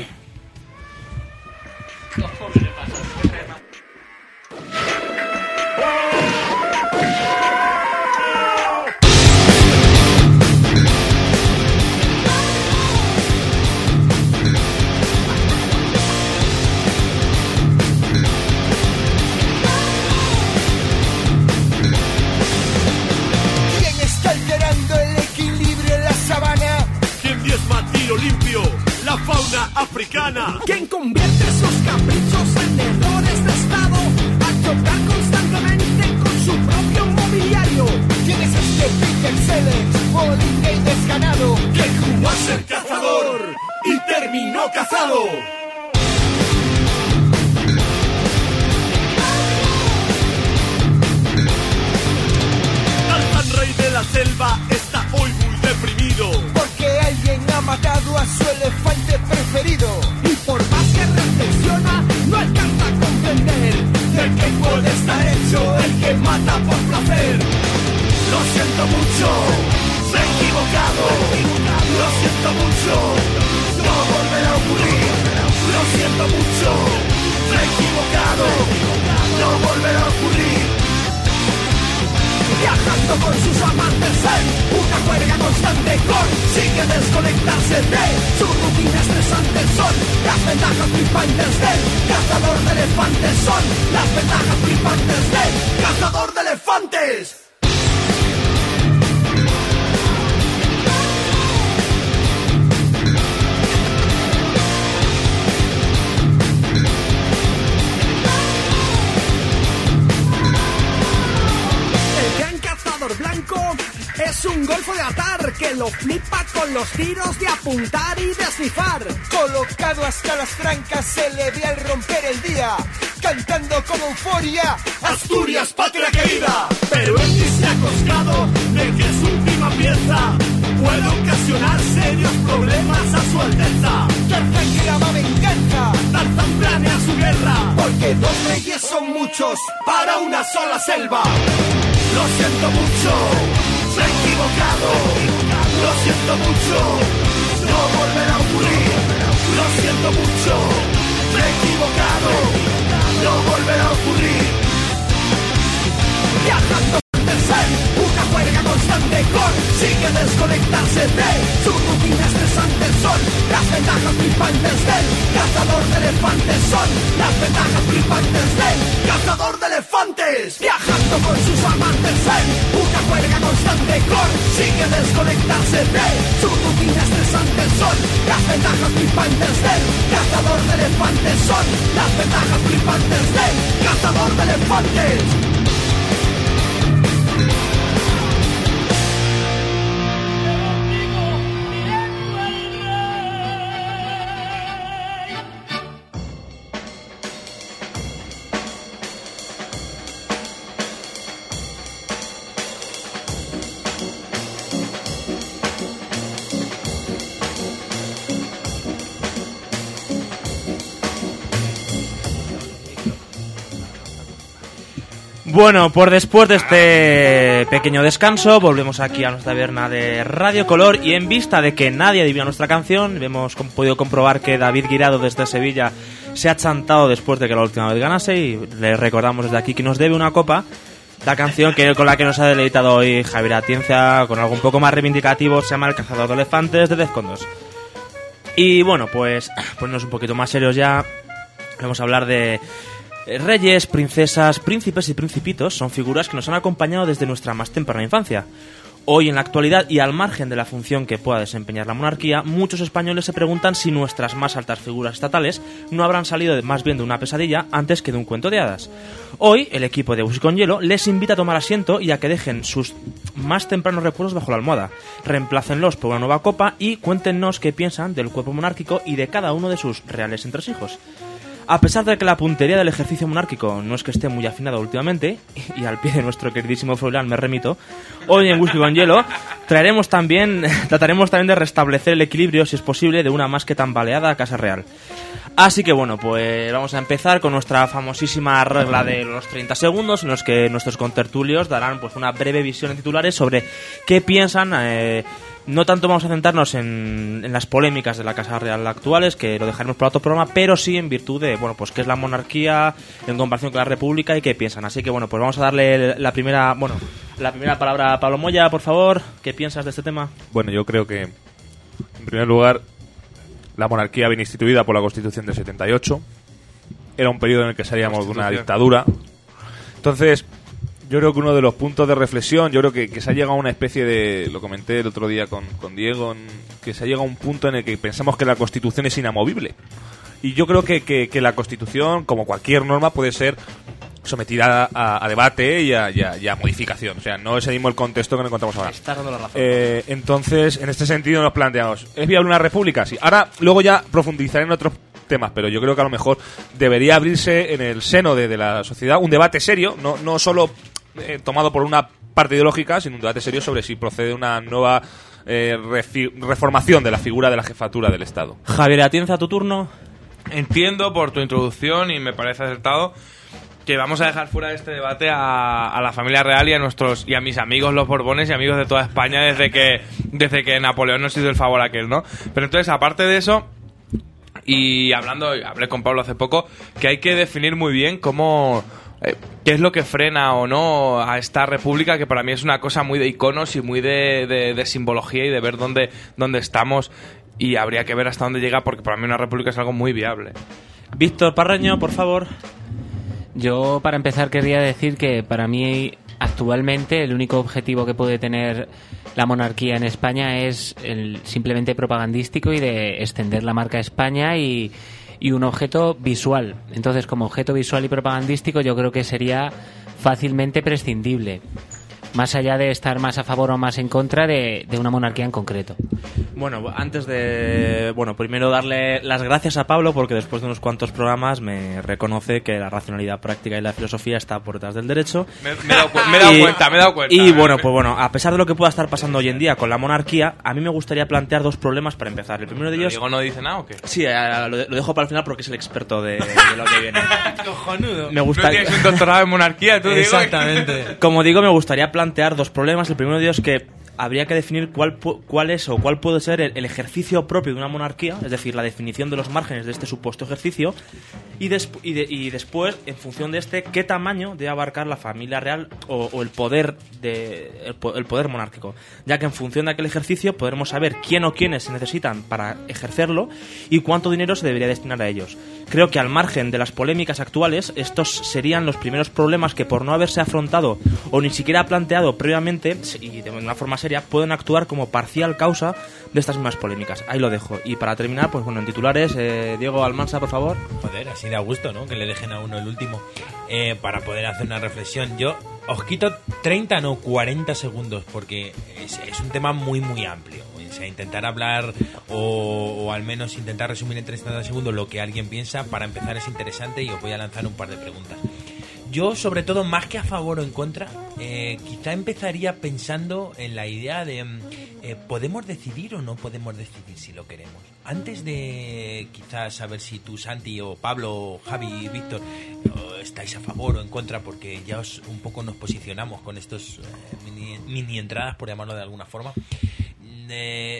Africana. ¿Quién convierte sus caprichos en errores de estado a chocar constantemente con su propio mobiliario? ¿Quién es este Peter Sellers, polingue y desganado, que jugó a ser cazador y terminó cazado? Tarzán, rey de la selva, está hoy muy deprimido porque alguien ha matado a su elefante preferido. Y por más que reflexiona, no alcanza a comprender de qué puede estar hecho el que mata por placer. Lo siento mucho, se ha equivocado. Lo siento mucho, no volverá a ocurrir. Lo siento mucho, se ha equivocado. No volverá a ocurrir. Viajando con sus amantes en una juerga constante, consigue desconectarse de sus rutinas estresantes. Son las ventajas flipantes del cazador de elefantes. Son las ventajas flipantes del cazador de elefantes. Blanco es un golfo de atar que lo flipa con los tiros de apuntar y desnifar. Colocado hasta las trancas se le ve al romper el día, cantando como euforia: Asturias, patria querida. Pero él ni se ha acoscado de que su última pieza puede ocasionar serios problemas a su alteza. Tarzán graba venganza, Tarzán planea su guerra, porque dos reyes son muchos para una sola selva. Lo siento mucho, se ha equivocado. Lo siento mucho, no volverá a ocurrir. Lo siento mucho, se ha equivocado. No volverá a ocurrir. Viajando en una juerga constante, consigue desconectarse de sus rutinas estresantes. Son las ventajas flipantes del cazador de elefantes. Son las ventajas flipantes del cazador de elefantes. Viajando con sus amantes en una juerga constante, consigue desconectarse de sus rutinas estresantes. Son las ventajas flipantes del cazador de elefantes. Son las ventajas flipantes del cazador de elefantes. Bueno, pues después de este pequeño descanso, volvemos aquí a nuestra taberna de Radio Color, y en vista de que nadie adivina nuestra canción, hemos podido comprobar que David Guirado desde Sevilla se ha chantado después de que la última vez ganase y le recordamos desde aquí que nos debe una copa. La canción con la que nos ha deleitado hoy Javier Atienza, con algo un poco más reivindicativo, se llama El cazador de elefantes de Defcon 2. Y bueno, pues ponernos un poquito más serios ya, vamos a hablar de reyes, princesas, príncipes y principitos. Son figuras que nos han acompañado desde nuestra más temprana infancia. Hoy, en la actualidad y al margen de la función que pueda desempeñar la monarquía, muchos españoles se preguntan si nuestras más altas figuras estatales no habrán salido más bien de una pesadilla antes que de un cuento de hadas. Hoy, el equipo de Whisky con Hielo les invita a tomar asiento y a que dejen sus más tempranos recuerdos bajo la almohada, reemplácenlos por una nueva copa y cuéntenos qué piensan del cuerpo monárquico y de cada uno de sus reales entresijos. A pesar de que la puntería del ejercicio monárquico no es que esté muy afinada últimamente, y al pie de nuestro queridísimo Froilán me remito, hoy en Whisky con Hielo trataremos también de restablecer el equilibrio, si es posible, de una más que tambaleada Casa Real. Así que bueno, pues vamos a empezar con nuestra famosísima regla de los 30 segundos, en los que nuestros contertulios darán pues una breve visión en titulares sobre qué piensan. No tanto vamos a centrarnos en las polémicas de la Casa Real actuales, que lo dejaremos para otro programa, pero sí en virtud de, bueno, pues qué es la monarquía en comparación con la república y qué piensan. Así que bueno, pues vamos a darle la primera palabra a Pablo Moya, por favor. ¿Qué piensas de este tema? Bueno, yo creo que, en primer lugar, la monarquía viene instituida por la Constitución del 78. Era un periodo en el que salíamos de una dictadura. Entonces, yo creo que uno de los puntos de reflexión, yo creo que se ha llegado a una especie de, lo comenté el otro día con Diego, que se ha llegado a un punto en el que pensamos que la Constitución es inamovible. Y yo creo que la Constitución, como cualquier norma, puede ser sometida a debate y a modificación. O sea, no es el mismo el contexto que nos encontramos ahora. Estás dando la razón. Entonces, en este sentido nos planteamos, ¿es viable una república? Sí. Ahora, luego ya profundizaré en otros temas, pero yo creo que a lo mejor debería abrirse en el seno de la sociedad un debate serio, no solo tomado por una parte ideológica, sino un debate serio sobre si procede una nueva reformación de la figura de la jefatura del Estado. Javier Atienza, tu turno. Entiendo por tu introducción y me parece acertado que vamos a dejar fuera de este debate a la familia real y a mis amigos los Borbones y amigos de toda España desde que Napoleón nos hizo el favor aquel, ¿no? Pero entonces, aparte de eso, y hablé con Pablo hace poco, que hay que definir muy bien qué es lo que frena o no a esta república, que para mí es una cosa muy de iconos y muy de simbología y de ver dónde estamos, y habría que ver hasta dónde llega, porque para mí una república es algo muy viable. Víctor Parreño, por favor. Yo, para empezar, querría decir que para mí actualmente el único objetivo que puede tener la monarquía en España es simplemente propagandístico y de extender la marca España y un objeto visual. Entonces, como objeto visual y propagandístico, yo creo que sería fácilmente prescindible, más allá de estar más a favor o más en contra de una monarquía en concreto. Bueno, primero darle las gracias a Pablo, porque después de unos cuantos programas me reconoce que la racionalidad práctica y la filosofía está por detrás del derecho. Me he dado cuenta. Y bueno, a pesar de lo que pueda estar pasando hoy en día con la monarquía, a mí me gustaría plantear dos problemas para empezar. El primero de ellos... ¿Diego no dice nada o qué? Sí, lo dejo para el final porque es el experto de lo que viene. Cojonudo. Me gustaría... ¿No tienes un doctorado en monarquía, tú, Diego? Exactamente. Como digo, me gustaría plantear dos problemas. El primero de ellos, que habría que definir cuál puede ser el ejercicio propio de una monarquía, es decir, la definición de los márgenes de este supuesto ejercicio, y después, en función de qué tamaño debe abarcar la familia real o el poder el poder monárquico, ya que en función de aquel ejercicio podremos saber quién o quiénes se necesitan para ejercerlo y cuánto dinero se debería destinar a ellos. Creo que al margen de las polémicas actuales, estos serían los primeros problemas que, por no haberse afrontado o ni siquiera planteado previamente y de una forma seria, pueden actuar como parcial causa de estas mismas polémicas. Ahí lo dejo. Y para terminar, pues bueno, en titulares, Diego Almansa, por favor. Joder, así da gusto, ¿no? Que le dejen a uno el último para poder hacer una reflexión. Yo os quito 40 segundos porque es un tema muy, muy amplio. O sea, intentar hablar o al menos intentar resumir en 30 segundos lo que alguien piensa, para empezar es interesante, y os voy a lanzar un par de preguntas. Yo, sobre todo, más que a favor o en contra, quizá empezaría pensando en la idea de ¿podemos decidir o no podemos decidir si lo queremos? Antes de quizás saber si tú, Santi, o Pablo, o Javi, Víctor, estáis a favor o en contra, porque ya un poco nos posicionamos con estos mini entradas, por llamarlo de alguna forma.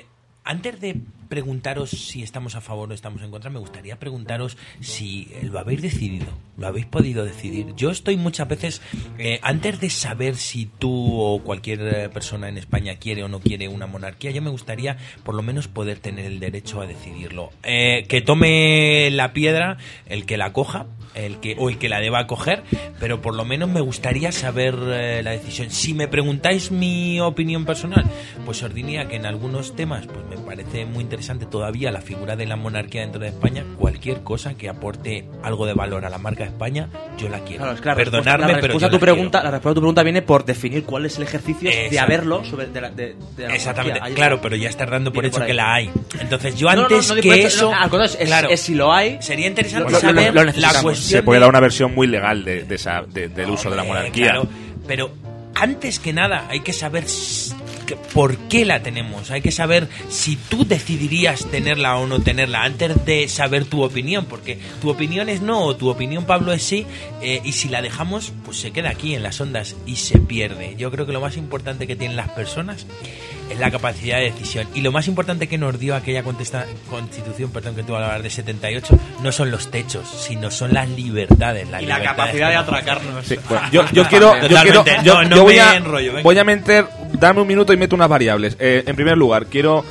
Antes de preguntaros si estamos a favor o estamos en contra, me gustaría preguntaros si lo habéis decidido, lo habéis podido decidir. Yo estoy muchas veces, antes de saber si tú o cualquier persona en España quiere o no quiere una monarquía, yo me gustaría por lo menos poder tener el derecho a decidirlo. Que tome la piedra el que la coja, el que la deba coger, pero por lo menos me gustaría saber la decisión. Si me preguntáis mi opinión personal, pues os diría que en algunos temas pues me parece muy interesante todavía la figura de la monarquía dentro de España. Cualquier cosa que aporte algo de valor a la marca España, yo la quiero. Claro, perdonadme, la pero respuesta a tu pregunta viene por definir cuál es el ejercicio de haberlo de la exactamente, monarquía. claro, pero ya estás dando por hecho que la hay. Entonces yo No, antes no, que eso, claro, es si lo hay, sería interesante lo saber necesitamos. la cuestión. Se puede dar una versión muy legal del uso de la monarquía. Claro, pero antes que nada hay que saber por qué la tenemos. Hay que saber si tú decidirías tenerla o no tenerla antes de saber tu opinión, porque tu opinión es no o tu opinión, Pablo, es sí, y si la dejamos, pues se queda aquí en las ondas y se pierde. Yo creo que lo más importante que tienen las personas es la capacidad de decisión, y lo más importante que nos dio aquella constitución, que tú hablabas de 78, no son los techos, sino son las libertades. Y la capacidad de atracarnos. Sí, bueno, yo voy a meter, dame un minuto y meto unas variables. En primer lugar, quiero...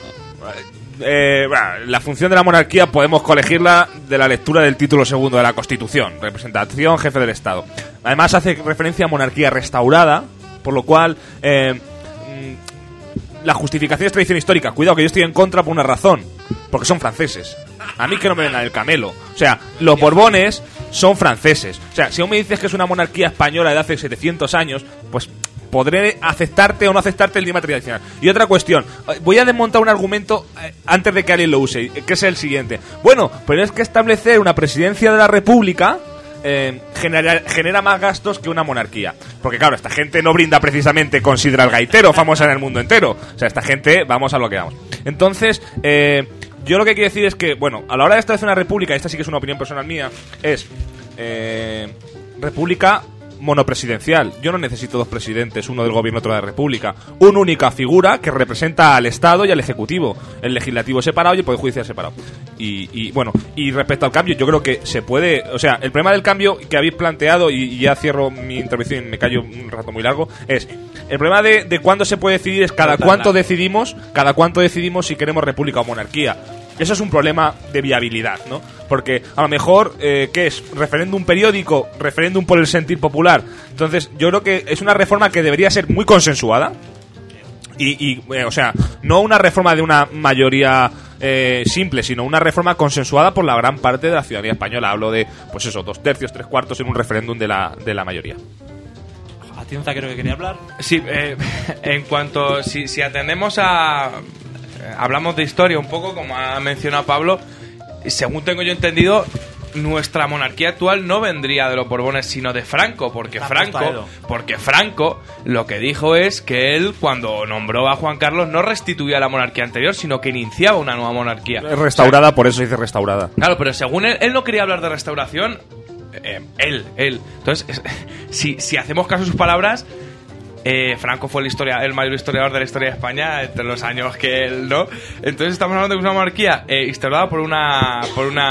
la función de la monarquía podemos colegirla de la lectura del título segundo de la Constitución, representación, jefe del Estado. Además hace referencia a monarquía restaurada, por lo cual la justificación es tradición histórica. Cuidado, que yo estoy en contra por una razón, porque son franceses. A mí que no me vengan el camelo. O sea, los Borbones son franceses. O sea, si aún me dices que es una monarquía española de hace 700 años, pues podré aceptarte o no aceptarte el tema tradicional. Y otra cuestión, voy a desmontar un argumento antes de que alguien lo use, que es el siguiente. Bueno, pero es que establecer una presidencia de la República genera más gastos que una monarquía. Porque claro, esta gente no brinda precisamente con sidra al gaitero, famosa en el mundo entero. O sea, esta gente, vamos a lo que vamos. Entonces, yo lo que quiero decir es que, bueno, a la hora de establecer una república, esta sí que es una opinión personal mía, es república monopresidencial. Yo no necesito dos presidentes, uno del gobierno, otro de la república. Una única figura que representa al Estado y al Ejecutivo. El legislativo separado y el Poder Judicial separado. Y bueno, y respecto al cambio, yo creo que se puede... O sea, el problema del cambio que habéis planteado, y ya cierro mi intervención y me callo un rato muy largo, es... El problema de cuándo se puede decidir es cada cuánto decidimos si queremos república o monarquía. Eso es un problema de viabilidad, ¿no? Porque a lo mejor, ¿qué es? ¿Referéndum periódico? ¿Referéndum por el sentir popular? Entonces, yo creo que es una reforma que debería ser muy consensuada. O sea, no una reforma de una mayoría simple, sino una reforma consensuada por la gran parte de la ciudadanía española. Hablo de, pues eso, 2/3, 3/4 en un referéndum de la mayoría. Atienza, creo que quería hablar. Sí, en cuanto... Si atendemos a... hablamos de historia un poco, como ha mencionado Pablo. Según tengo yo entendido, nuestra monarquía actual no vendría de los Borbones, sino de Franco, porque Franco lo que dijo es que él, cuando nombró a Juan Carlos, no restituía la monarquía anterior, sino que iniciaba una nueva monarquía. Restaurada, o sea, por eso dice restaurada. Claro, pero según él no quería hablar de restauración. Él. Entonces, si hacemos caso a sus palabras, Franco fue el mayor historiador de la historia de España entre los años que él, ¿no? Entonces estamos hablando de una monarquía instaurada por una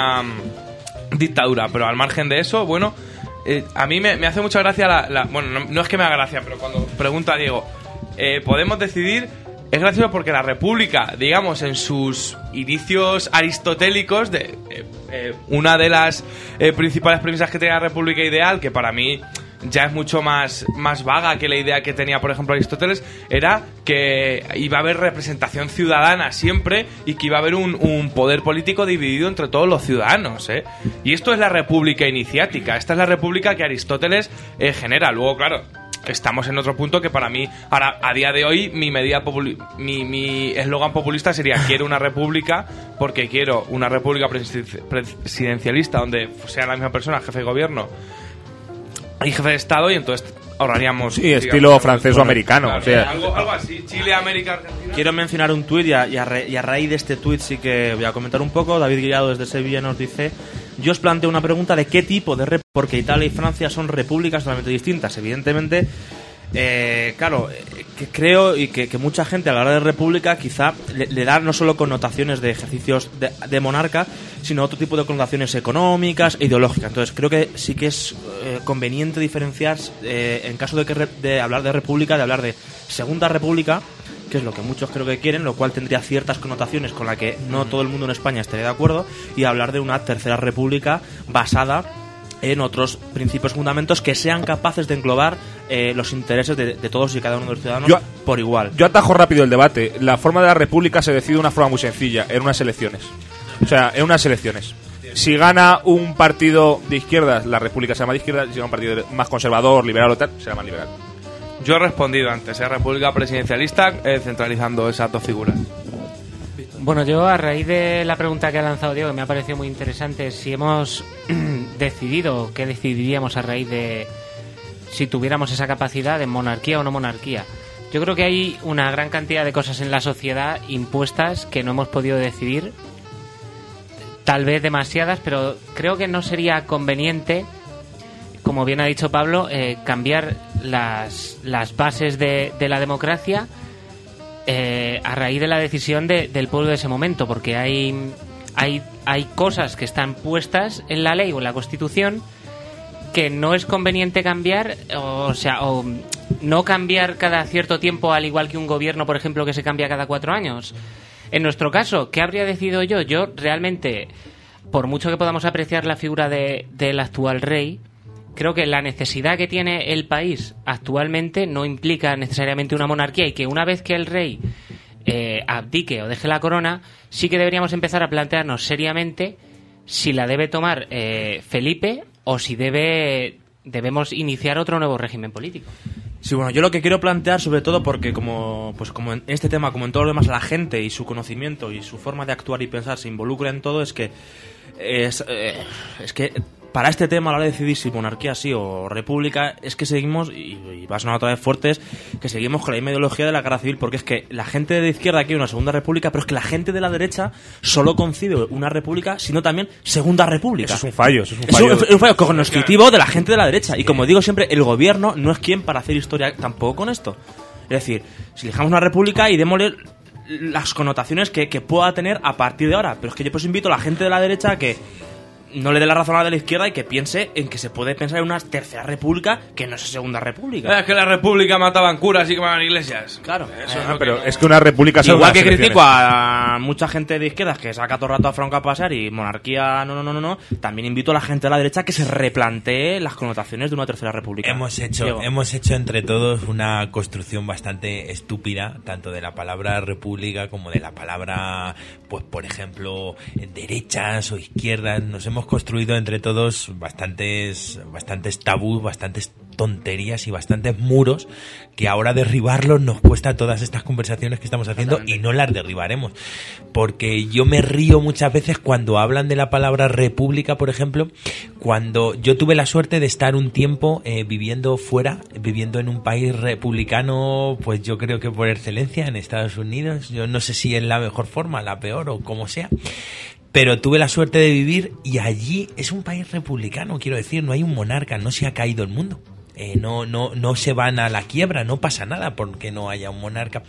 dictadura, pero al margen de eso, bueno, a mí me hace mucha gracia bueno, no es que me haga gracia, pero cuando pregunta a Diego, podemos decidir. Es gracioso porque la república, digamos, en sus inicios aristotélicos, una de las principales premisas que tenía la república ideal, que para mí ya es mucho más vaga que la idea que tenía, por ejemplo, Aristóteles, era que iba a haber representación ciudadana siempre y que iba a haber un poder político dividido entre todos los ciudadanos, ¿eh? Y esto es la república iniciática, esta es la república que Aristóteles genera. Luego, claro, estamos en otro punto que para mí, ahora, a día de hoy, mi eslogan populista sería: quiero una república, porque quiero una república presidencialista donde sea la misma persona, jefe de gobierno y jefe de Estado, y entonces ahorraríamos... Sí, estilo francés o americano. Claro, o sea, algo así, Chile, América, Argentina. Quiero mencionar un tuit y a raíz de este tuit sí que voy a comentar un poco. David Guillado desde Sevilla nos dice: yo os planteo una pregunta de qué tipo de porque Italia y Francia son repúblicas totalmente distintas. Evidentemente, Claro, que creo y que mucha gente a la hora de república quizá le da no solo connotaciones de ejercicios de monarca, sino otro tipo de connotaciones económicas e ideológicas. Entonces creo que sí que es conveniente diferenciar en caso de hablar de república, de hablar de segunda república, que es lo que muchos creo que quieren, lo cual tendría ciertas connotaciones con la que no todo el mundo en España estaría de acuerdo, y hablar de una tercera república basada en otros principios fundamentos que sean capaces de englobar los intereses de todos y cada uno de los ciudadanos por igual. Yo atajo rápido el debate. La forma de la república se decide de una forma muy sencilla, en unas elecciones. O sea, en unas elecciones. Si gana un partido de izquierdas, la república será más de izquierda. Si gana un partido más conservador, liberal o tal, será más liberal. Yo he respondido antes, república presidencialista, centralizando esas dos figuras. Bueno, yo a raíz de la pregunta que ha lanzado Diego, que me ha parecido muy interesante, si hemos decidido, ¿qué decidiríamos a raíz de si tuviéramos esa capacidad de monarquía o no monarquía? Yo creo que hay una gran cantidad de cosas en la sociedad impuestas que no hemos podido decidir, tal vez demasiadas, pero creo que no sería conveniente, como bien ha dicho Pablo, cambiar las bases de la democracia a raíz de la decisión del pueblo de ese momento, porque hay cosas que están puestas en la ley o en la Constitución que no es conveniente cambiar, o no cambiar cada cierto tiempo, al igual que un gobierno, por ejemplo, que se cambia cada 4 años. En nuestro caso, ¿qué habría decidido yo? Yo realmente, por mucho que podamos apreciar la figura del actual rey, creo que la necesidad que tiene el país actualmente no implica necesariamente una monarquía, y que una vez que el rey abdique o deje la corona, sí que deberíamos empezar a plantearnos seriamente si la debe tomar Felipe o si debemos iniciar otro nuevo régimen político. Sí, bueno, yo lo que quiero plantear, sobre todo porque como en este tema, como en todo lo demás, la gente y su conocimiento y su forma de actuar y pensar se involucra en todo, es que para este tema, a la hora de decidir si monarquía sí o república, es que seguimos, y va a sonar otra vez fuertes, que seguimos con la misma ideología de la guerra civil, porque es que la gente de izquierda quiere una segunda república, pero es que la gente de la derecha solo concibe una república, sino también segunda república. Eso es un fallo. Es un fallo cognoscitivo de la gente de la derecha. Y como digo siempre, el gobierno no es quien para hacer historia tampoco con esto. Es decir, si elijamos una república y démosle las connotaciones que pueda tener a partir de ahora. Pero es que yo pues invito a la gente de la derecha a que no le dé la razón a la de la izquierda y que piense en que se puede pensar en una tercera república que no es segunda república. Es que la república mataban curas y quemaban iglesias. Claro. Es que una república... Igual que critico a mucha gente de izquierdas que saca todo el rato a Franco a pasear y monarquía no, también invito a la gente de la derecha que se replantee las connotaciones de una tercera república. Hemos hecho entre todos una construcción bastante estúpida, tanto de la palabra república como de la palabra, pues por ejemplo, derechas o izquierdas. Nos hemos construido entre todos bastantes tabús, bastantes tonterías y bastantes muros que ahora derribarlos nos cuesta todas estas conversaciones que estamos haciendo, y no las derribaremos, porque yo me río muchas veces cuando hablan de la palabra república, por ejemplo, cuando yo tuve la suerte de estar un tiempo viviendo fuera, viviendo en un país republicano, pues yo creo que por excelencia en Estados Unidos. Yo no sé si es la mejor forma, la peor o como sea, pero tuve la suerte de vivir, y allí es un país republicano, quiero decir, no hay un monarca, no se ha caído el mundo. No se van a la quiebra, no pasa nada porque no haya un monarca.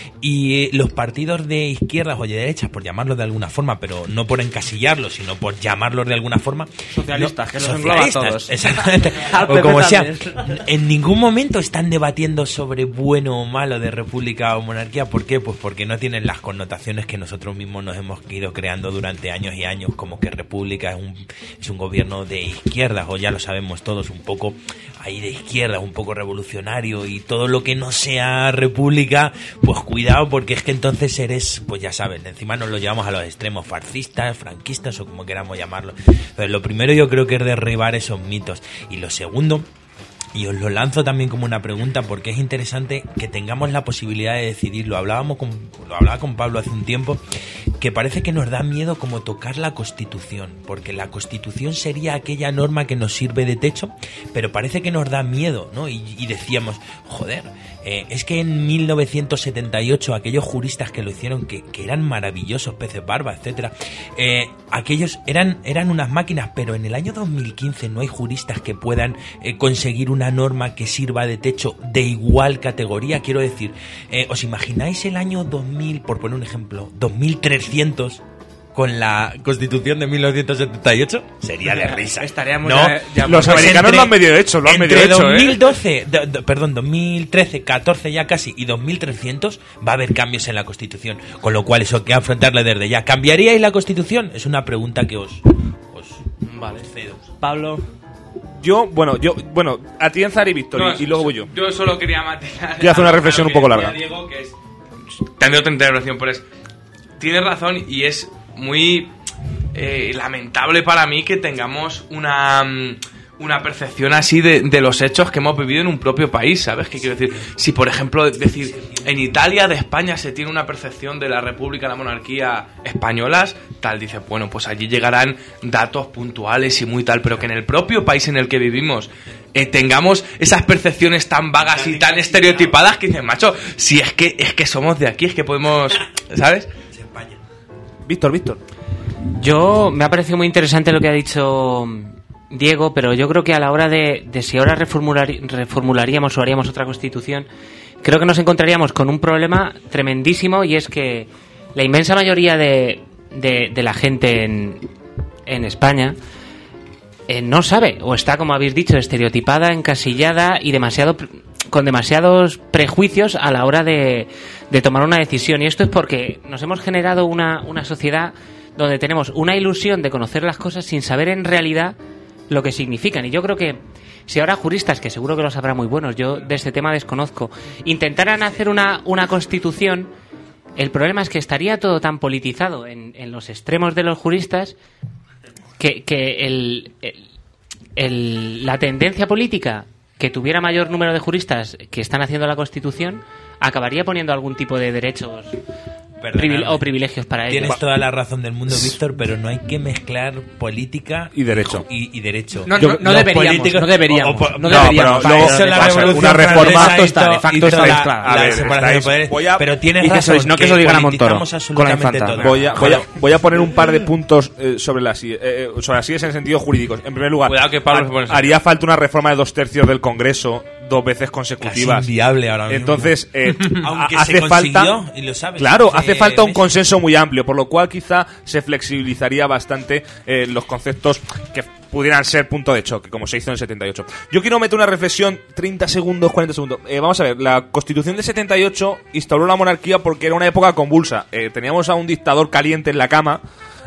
Y los partidos de izquierdas o de derechas, por llamarlos de alguna forma, pero no por encasillarlos, sino por llamarlos de alguna forma, socialistas, que los engloba a todos. Exactamente. O como sea, en ningún momento están debatiendo sobre bueno o malo de república o monarquía. ¿Por qué? Pues porque no tienen las connotaciones que nosotros mismos nos hemos ido creando durante años y años, como que república es un gobierno de izquierdas, o ya lo sabemos todos, un poco ahí de izquierda, un poco revolucionario, y todo lo que no sea república, pues cuidado, porque es que entonces eres, pues ya sabes, encima nos lo llevamos a los extremos, fascistas, franquistas o como queramos llamarlo. Entonces lo primero yo creo que es derribar esos mitos, y lo segundo, y os lo lanzo también como una pregunta, porque es interesante que tengamos la posibilidad de decidir. Lo hablaba con Pablo hace un tiempo, que parece que nos da miedo como tocar la Constitución, porque la Constitución sería aquella norma que nos sirve de techo, pero parece que nos da miedo, ¿no? Y decíamos, joder, es que en 1978 aquellos juristas que lo hicieron, que eran maravillosos, peces barba, etcétera, aquellos eran unas máquinas, pero en el año 2015 no hay juristas que puedan conseguir una norma que sirva de techo de igual categoría. Quiero decir, ¿os imagináis el año 2000, por poner un ejemplo, 2300 con la Constitución de 1978? Sería de risa. Estaríamos ¿no? Los americanos lo han medio hecho, entre 2012, 2013, 14 ya casi, y 2300 va a haber cambios en la Constitución, con lo cual eso hay que afrontarle desde ya. ¿Cambiaríais la Constitución? Es una pregunta que os cedo. Pablo. Bueno, Atienzar y Víctor, y luego voy yo. Yo solo quería matizar. Quiero hacer una reflexión un poco larga. Diego, que es, también otra intervención, pero tienes razón y es muy lamentable para mí que tengamos una percepción así de los hechos que hemos vivido en un propio país, ¿sabes? ¿Qué quiero decir? Si, por ejemplo, decir, en Italia de España se tiene una percepción de la República, la monarquía españolas, tal, dice, bueno, pues allí llegarán datos puntuales y muy tal, pero que en el propio país en el que vivimos tengamos esas percepciones tan vagas y tan estereotipadas que dicen, macho, si es que somos de aquí, es que podemos, ¿sabes? Víctor. Yo me ha parecido muy interesante lo que ha dicho Diego, pero yo creo que a la hora de si ahora reformularíamos o haríamos otra constitución, creo que nos encontraríamos con un problema tremendísimo, y es que la inmensa mayoría de la gente en España no sabe, o está, como habéis dicho, estereotipada, encasillada y con demasiados prejuicios a la hora de tomar una decisión. Y esto es porque nos hemos generado una sociedad donde tenemos una ilusión de conocer las cosas sin saber en realidad lo que significan. Y yo creo que si ahora juristas, que seguro que los habrá muy buenos, yo de este tema desconozco, intentaran hacer una constitución, el problema es que estaría todo tan politizado en los extremos de los juristas que la tendencia política que tuviera mayor número de juristas que están haciendo la Constitución acabaría poniendo algún tipo de derechos o privilegios para ellos. Tienes toda la razón del mundo, Víctor, pero no hay que mezclar política y derecho. Y derecho. No deberíamos. No, pero una reforma de facto está la separación de poderes. Pero tienes razón. No que eso digan a Montoro con la infanta. Voy a poner un par de puntos sobre las IES en sentido jurídico. En primer lugar, haría falta una reforma de 2/3 del Congreso 2 veces consecutivas. Casi inviable ahora mismo. Entonces, aunque hace falta, y lo sabes, claro, hace falta un consenso muy amplio, por lo cual quizá se flexibilizaría bastante los conceptos que pudieran ser punto de choque, como se hizo en el 78. Yo quiero meter una reflexión, 30 segundos, 40 segundos. Vamos a ver, la Constitución del 78 instauró la monarquía porque era una época convulsa. Teníamos a un dictador caliente en la cama,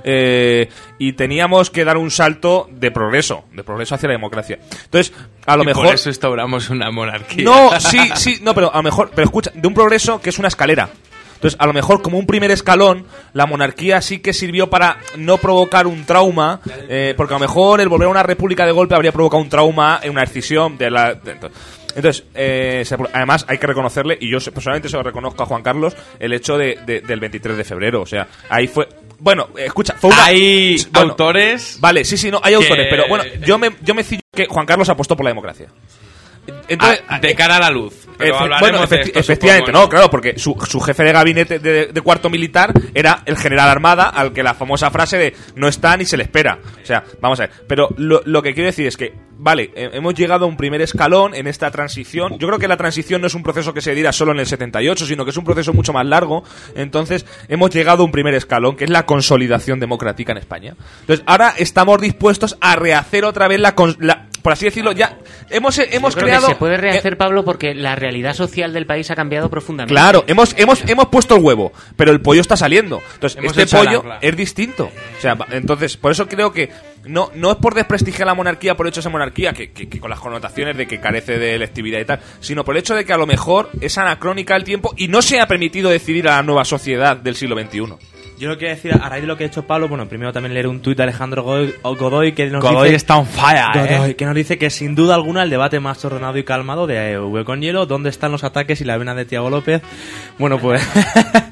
y teníamos que dar un salto de progreso hacia la democracia. Entonces, a lo mejor por eso instauramos una monarquía. No, sí, pero a lo mejor, pero escucha, de un progreso que es una escalera. Entonces, a lo mejor como un primer escalón, la monarquía sí que sirvió para no provocar un trauma, porque a lo mejor el volver a una república de golpe habría provocado un trauma en una escisión entonces, además hay que reconocerle, y yo personalmente se lo reconozco a Juan Carlos, el hecho del 23 de febrero. O sea, ahí fue... Bueno, escucha, fue una... Hay autores... Vale, sí, no, hay autores, pero bueno, yo me ciño que Juan Carlos apostó por la democracia. Entonces, de cara a la luz. Bueno, efectivamente, no, claro, porque su jefe de gabinete de cuarto militar era el general Armada, al que la famosa frase de no está ni se le espera. O sea, vamos a ver. Pero lo que quiero decir es que, vale, hemos llegado a un primer escalón en esta transición. Yo creo que la transición no es un proceso que se diera solo en el 78, sino que es un proceso mucho más largo. Entonces, hemos llegado a un primer escalón, que es la consolidación democrática en España. Entonces, ahora estamos dispuestos a rehacer otra vez por así decirlo, ya hemos creado... Se puede rehacer, Pablo, porque la realidad social del país ha cambiado profundamente. Claro, hemos puesto el huevo, pero el pollo está saliendo. Entonces, este pollo es distinto. O sea, entonces, por eso creo que no es por desprestigiar la monarquía por hecho de esa monarquía, que con las connotaciones de que carece de electividad y tal, sino por el hecho de que a lo mejor es anacrónica el tiempo y no se ha permitido decidir a la nueva sociedad del siglo XXI. Yo lo que quiero decir, a raíz de lo que ha hecho Pablo, bueno, primero también leer un tuit de Alejandro Godoy que nos Godoy dice... está on fire, que nos dice que sin duda alguna el debate más ordenado y calmado de V con Hielo, ¿dónde están los ataques y la vena de Tiago López? Bueno, pues...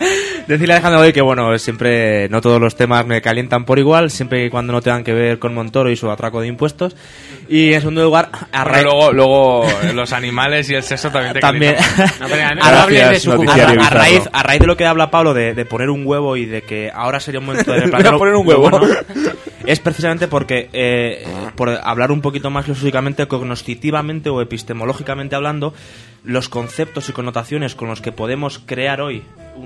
Decirle a Alejandro hoy que, bueno, siempre no todos los temas me calientan por igual, siempre y cuando no tengan que ver con Montoro y su atraco de impuestos. Y en segundo lugar, Luego los animales y el sexo también te también calientan. No, pero no hables de su Noticiario a bizarro. raíz de lo que habla Pablo de poner un huevo y de que ahora sería un momento de Voy a poner un huevo. bueno, es precisamente porque por hablar un poquito más filosóficamente, cognoscitivamente o epistemológicamente hablando, los conceptos y connotaciones con los que podemos crear hoy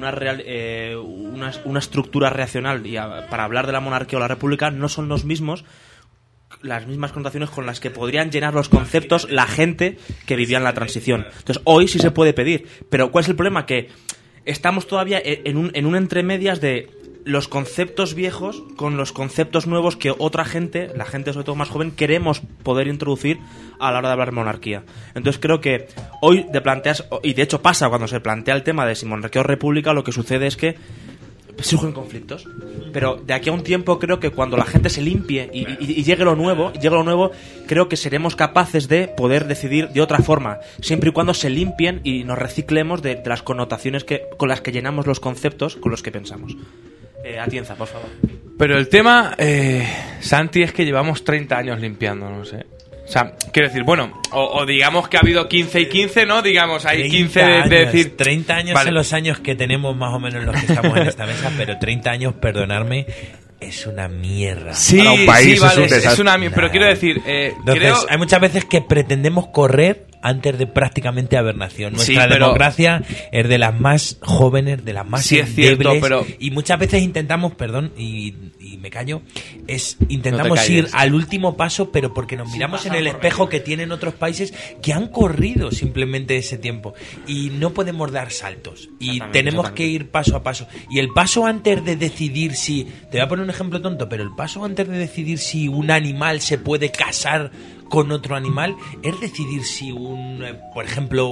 una estructura racional para hablar de la monarquía o la república no son las mismas connotaciones con las que podrían llenar los conceptos la gente que vivía en la transición. Entonces, hoy sí se puede pedir, pero ¿cuál es el problema? Que estamos todavía en un entremedias de los conceptos viejos con los conceptos nuevos que otra gente, la gente sobre todo más joven, queremos poder introducir a la hora de hablar de monarquía. Entonces creo que hoy y de hecho pasa cuando se plantea el tema de si monarquía o república, lo que sucede es que surgen conflictos, pero de aquí a un tiempo creo que cuando la gente se limpie y llegue lo nuevo, creo que seremos capaces de poder decidir de otra forma, siempre y cuando se limpien y nos reciclemos de las connotaciones con las que llenamos los conceptos con los que pensamos. Atienza, por favor. Pero el tema, Santi, es que llevamos 30 años limpiando, no sé. O sea, quiero decir, bueno, o digamos que ha habido 15 y 15, ¿no? Digamos, hay 15 de decir... 30 años vale. son los años que tenemos más o menos los que estamos en esta mesa, pero 30 años, perdonarme, es una mierda. Sí, Para un país sí, vale, es un desastre. una mierda. Pero quiero decir, Entonces, hay muchas veces que pretendemos correr antes de prácticamente haber nacido. Nuestra Sí, pero- democracia es de las más jóvenes, de las más Sí, es cierto, endebles, pero- y muchas veces intentamos, perdón, y me callo, intentamos calles. ir al último paso, pero porque nos miramos en el espejo que tienen otros países que han corrido simplemente ese tiempo y no podemos dar saltos y tenemos que ir paso a paso. Y el paso antes de decidir si, te voy a poner un ejemplo tonto, pero el paso antes de decidir si un animal se puede casar con otro animal es decidir si por ejemplo,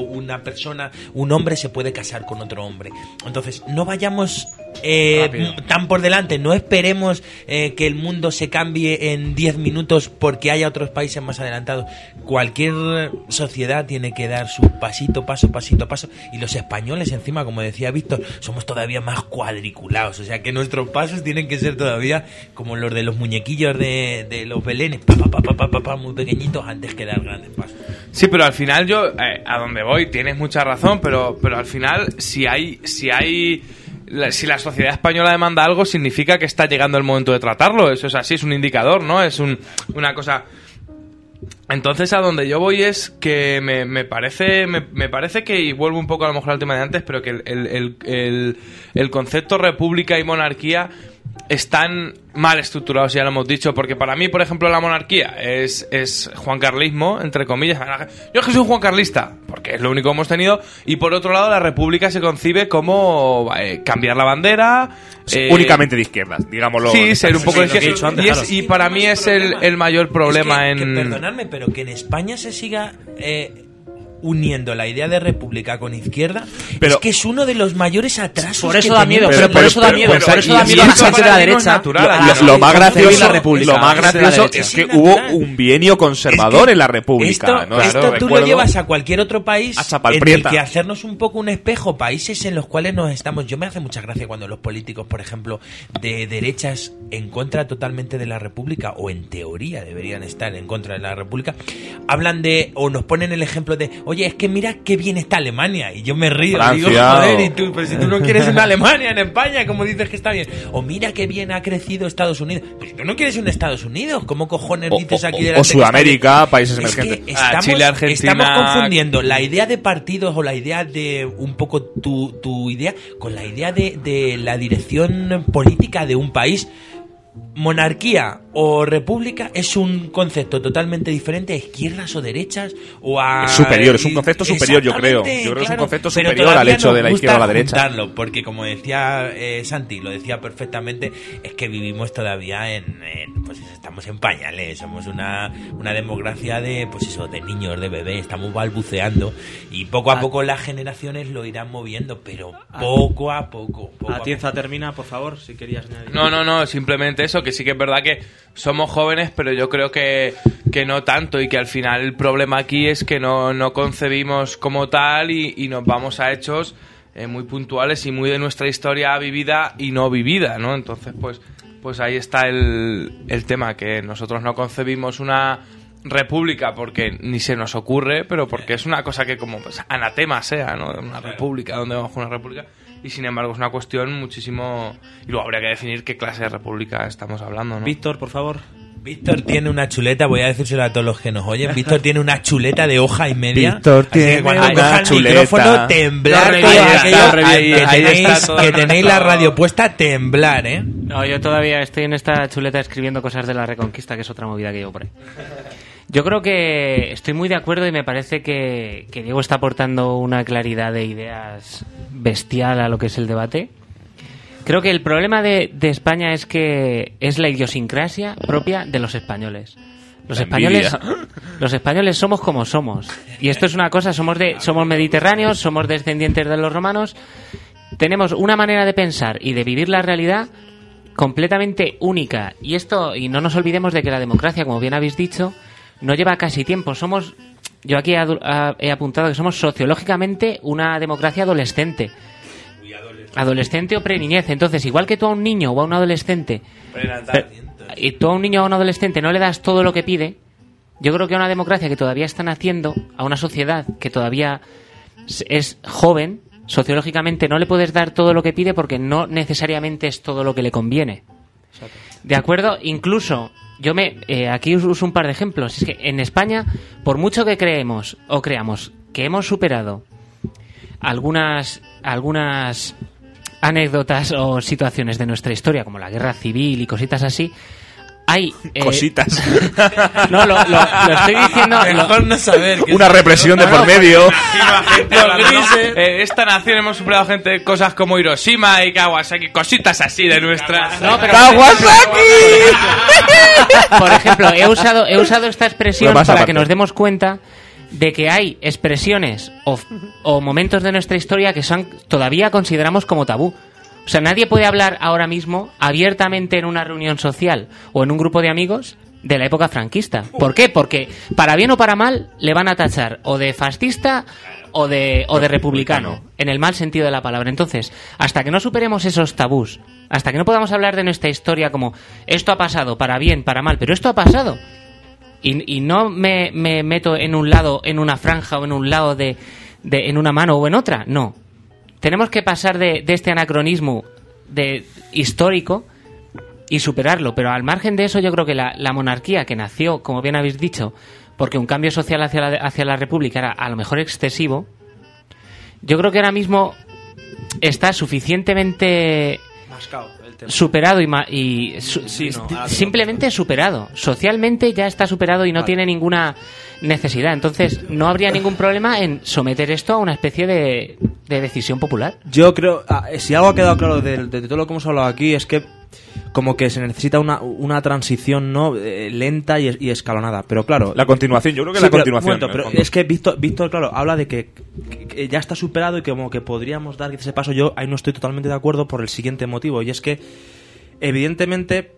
un hombre se puede casar con otro hombre. Entonces, no vayamos tan por delante, no esperemos que el mundo se cambie en 10 minutos porque haya otros países más adelantados. Cualquier sociedad tiene que dar su pasito a paso, y los españoles encima, como decía Víctor, somos todavía más cuadriculados, o sea que nuestros pasos tienen que ser todavía como los de los muñequillos de los belenes, muy pequeñitos antes que dar grandes pasos. Sí, pero al final yo, a donde voy, tienes mucha razón, pero al final, si la sociedad española demanda algo, significa que está llegando el momento de tratarlo. Eso es así, es un indicador, ¿no? Es una cosa... Entonces, a donde yo voy es que me parece que, y vuelvo un poco a lo mejor al tema de antes, pero que el concepto república y monarquía están mal estructurados, ya lo hemos dicho, porque para mí, por ejemplo, la monarquía es juancarlismo, entre comillas. Yo es que soy un juancarlista, porque es lo único que hemos tenido, y por otro lado, la república se concibe como cambiar la bandera... únicamente de izquierdas, digámoslo. Sí, ser un poco de lo que he dicho izquierdas. antes, claro. Y para mí es el mayor problema es que, en... perdonadme, pero que en España se siga uniendo la idea de república con izquierda, Pero- es que es uno de los mayores atrasos. Por eso que da miedo, tenemos. pero por eso da miedo, pero- por eso da y miedo a la eso gente de para la mí no es derecha. natural, Lo más concebir gracioso, la república, lo más la gente de la gracioso derecha. es que Es hubo natural. un bienio conservador Es que en la república. Esto, ¿no? esto Claro, tú lo recuerdo- llevas a cualquier otro país A en el Chapalprieta. que hacernos un poco un espejo, países en los cuales nos estamos... Yo me hace mucha gracia cuando los políticos, por ejemplo, de derechas en contra totalmente de la república, o en teoría deberían estar en contra de la república, hablan de, o nos ponen el ejemplo de, oye, es que mira qué bien está Alemania, y yo me río, Francia, digo, joder, o- y tú, pero si tú no quieres una Alemania en España, como dices que está bien, o mira qué bien ha crecido Estados Unidos, pero si tú no quieres un Estados Unidos, ¿cómo cojones dices aquí delante o que está bien? Sudamérica, países Es que emergentes. estamos, Chile, Argentina- estamos confundiendo la idea de partidos o la idea de un poco tu idea con la idea de la dirección política de un país. Monarquía o república es un concepto totalmente diferente a izquierdas o derechas o a... Es superior, es un concepto superior, yo creo. Exactamente, Yo creo que es un concepto pero superior al todavía hecho nos de la gusta izquierda o la derecha. juntarlo, porque como decía Santi, lo decía perfectamente, es que vivimos todavía pues estamos en pañales, somos una democracia de, pues eso, de niños, de bebés, estamos balbuceando y poco a poco las generaciones lo irán moviendo, pero poco a poco. Atienza, termina, por favor, si querías añadir. No, simplemente eso, que sí que es verdad que somos jóvenes, pero yo creo que no tanto, y que al final el problema aquí es que no concebimos como tal y nos vamos a hechos muy puntuales y muy de nuestra historia vivida y no vivida, ¿no? Entonces, pues ahí está el tema, que nosotros no concebimos una república porque ni se nos ocurre, pero porque es una cosa que como pues, anatema sea, ¿no? Una república, ¿dónde vamos con una república? Y sin embargo es una cuestión muchísimo... Y luego habría que definir qué clase de república estamos hablando, ¿no? Víctor, por favor. Víctor tiene una chuleta, voy a decírselo a todos los que nos oyen. Víctor tiene una chuleta de hoja y media. Víctor así que cuando tiene coja una el chuleta. micrófono, temblar. Lo todo revienta, aquello ahí está todo que tenéis la nuestro- radio puesta, temblar, ¿eh? No, yo todavía estoy en esta chuleta escribiendo cosas de la Reconquista, que es otra movida que llevo por ahí. Yo creo que estoy muy de acuerdo y me parece que Diego está aportando una claridad de ideas bestial a lo que es el debate. Creo que el problema de España es que es la idiosincrasia propia de los españoles. Los españoles somos como somos. Y esto es una cosa, somos mediterráneos, somos descendientes de los romanos. Tenemos una manera de pensar y de vivir la realidad completamente única. Y no nos olvidemos de que la democracia, como bien habéis dicho, no lleva casi tiempo. Yo aquí he apuntado que somos sociológicamente una democracia adolescente. Adolescente o preniñez. Entonces, igual que tú a un niño o a un adolescente, y tú a un niño o a un adolescente no le das todo lo que pide, yo creo que a una democracia que todavía está naciendo, a una sociedad que todavía es joven, sociológicamente no le puedes dar todo lo que pide porque no necesariamente es todo lo que le conviene. ¿De acuerdo? Incluso, aquí uso un par de ejemplos. Es que en España, por mucho que creamos que hemos superado algunas anécdotas o situaciones de nuestra historia, como la guerra civil y cositas así, hay... Cositas. No, lo estoy diciendo... Mejor no saber. Una represión de por medio. Esta nación hemos superado cosas como Hiroshima y Kawasaki, cositas así de nuestras... No, pero ¡Kawasaki! por ejemplo, he usado esta expresión Bueno, más para aparte. que nos demos cuenta de que hay expresiones o momentos de nuestra historia que todavía consideramos como tabú. O sea, nadie puede hablar ahora mismo abiertamente en una reunión social o en un grupo de amigos de la época franquista. ¿Por qué? Porque para bien o para mal le van a tachar o de fascista o de republicano, en el mal sentido de la palabra. Entonces, hasta que no superemos esos tabús, hasta que no podamos hablar de nuestra historia como esto ha pasado para bien, para mal, pero esto ha pasado, y no me meto en un lado, en una franja o en un lado en una mano o en otra, no. Tenemos que pasar de este anacronismo histórico y superarlo, pero al margen de eso yo creo que la monarquía, que nació, como bien habéis dicho, porque un cambio social hacia la república era a lo mejor excesivo, yo creo que ahora mismo está suficientemente superado simplemente superado. Socialmente ya está superado y no tiene ninguna necesidad. Entonces no habría ningún problema en someter esto a una especie de decisión popular. Yo creo, si algo ha quedado claro de todo lo que hemos hablado aquí, es que como que se necesita una transición, ¿no? Lenta y escalonada. Pero claro, La continuación, yo creo que sí, la pero, continuación. un momento, en el pero fondo. es que Víctor, claro, habla de que ya está superado y que como que podríamos dar ese paso. Yo ahí no estoy totalmente de acuerdo por el siguiente motivo, y es que evidentemente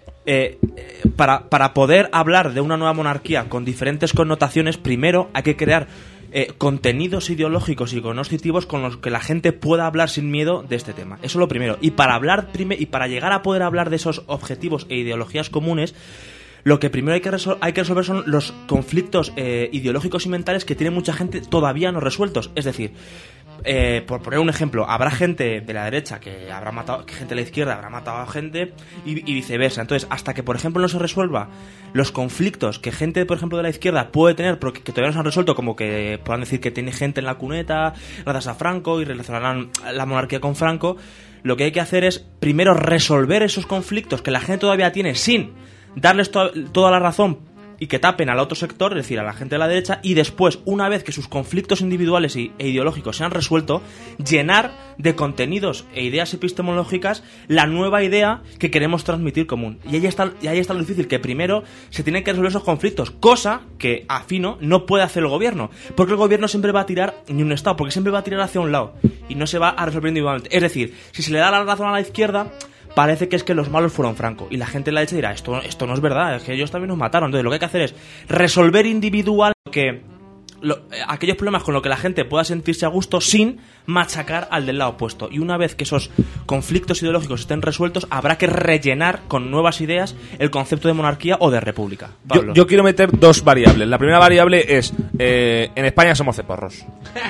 para poder hablar de una nueva monarquía con diferentes connotaciones, primero hay que crear contenidos ideológicos y cognitivos con los que la gente pueda hablar sin miedo de este tema. Eso es lo primero. Y para llegar a poder hablar de esos objetivos e ideologías comunes, lo que primero hay que resolver son los conflictos ideológicos y mentales que tiene mucha gente todavía no resueltos. Es decir, por poner un ejemplo, habrá gente de la derecha que habrá matado, que gente de la izquierda habrá matado a gente y viceversa. Entonces, hasta que, por ejemplo, no se resuelva los conflictos que gente, por ejemplo, de la izquierda puede tener, pero que todavía no se han resuelto, como que puedan decir que tiene gente en la cuneta gracias a Franco y relacionarán la monarquía con Franco, lo que hay que hacer es primero resolver esos conflictos que la gente todavía tiene sin darles toda la razón y que tapen al otro sector, es decir, a la gente de la derecha, y después, una vez que sus conflictos individuales e ideológicos se han resuelto, llenar de contenidos e ideas epistemológicas la nueva idea que queremos transmitir común. Y ahí está lo difícil, que primero se tienen que resolver esos conflictos, cosa que, afino, no puede hacer el gobierno, porque el gobierno siempre va a tirar, ni un Estado, porque siempre va a tirar hacia un lado, y no se va a resolver individualmente. Es decir, si se le da la razón a la izquierda, parece que es que los malos fueron Franco, y la gente de la derecha dirá, esto no es verdad, es que ellos también nos mataron. Entonces lo que hay que hacer es resolver individual aquellos problemas con los que la gente pueda sentirse a gusto sin machacar al del lado opuesto. Y una vez que esos conflictos ideológicos estén resueltos, habrá que rellenar con nuevas ideas el concepto de monarquía o de república. Yo quiero meter dos variables. La primera variable es, en España somos ceporros.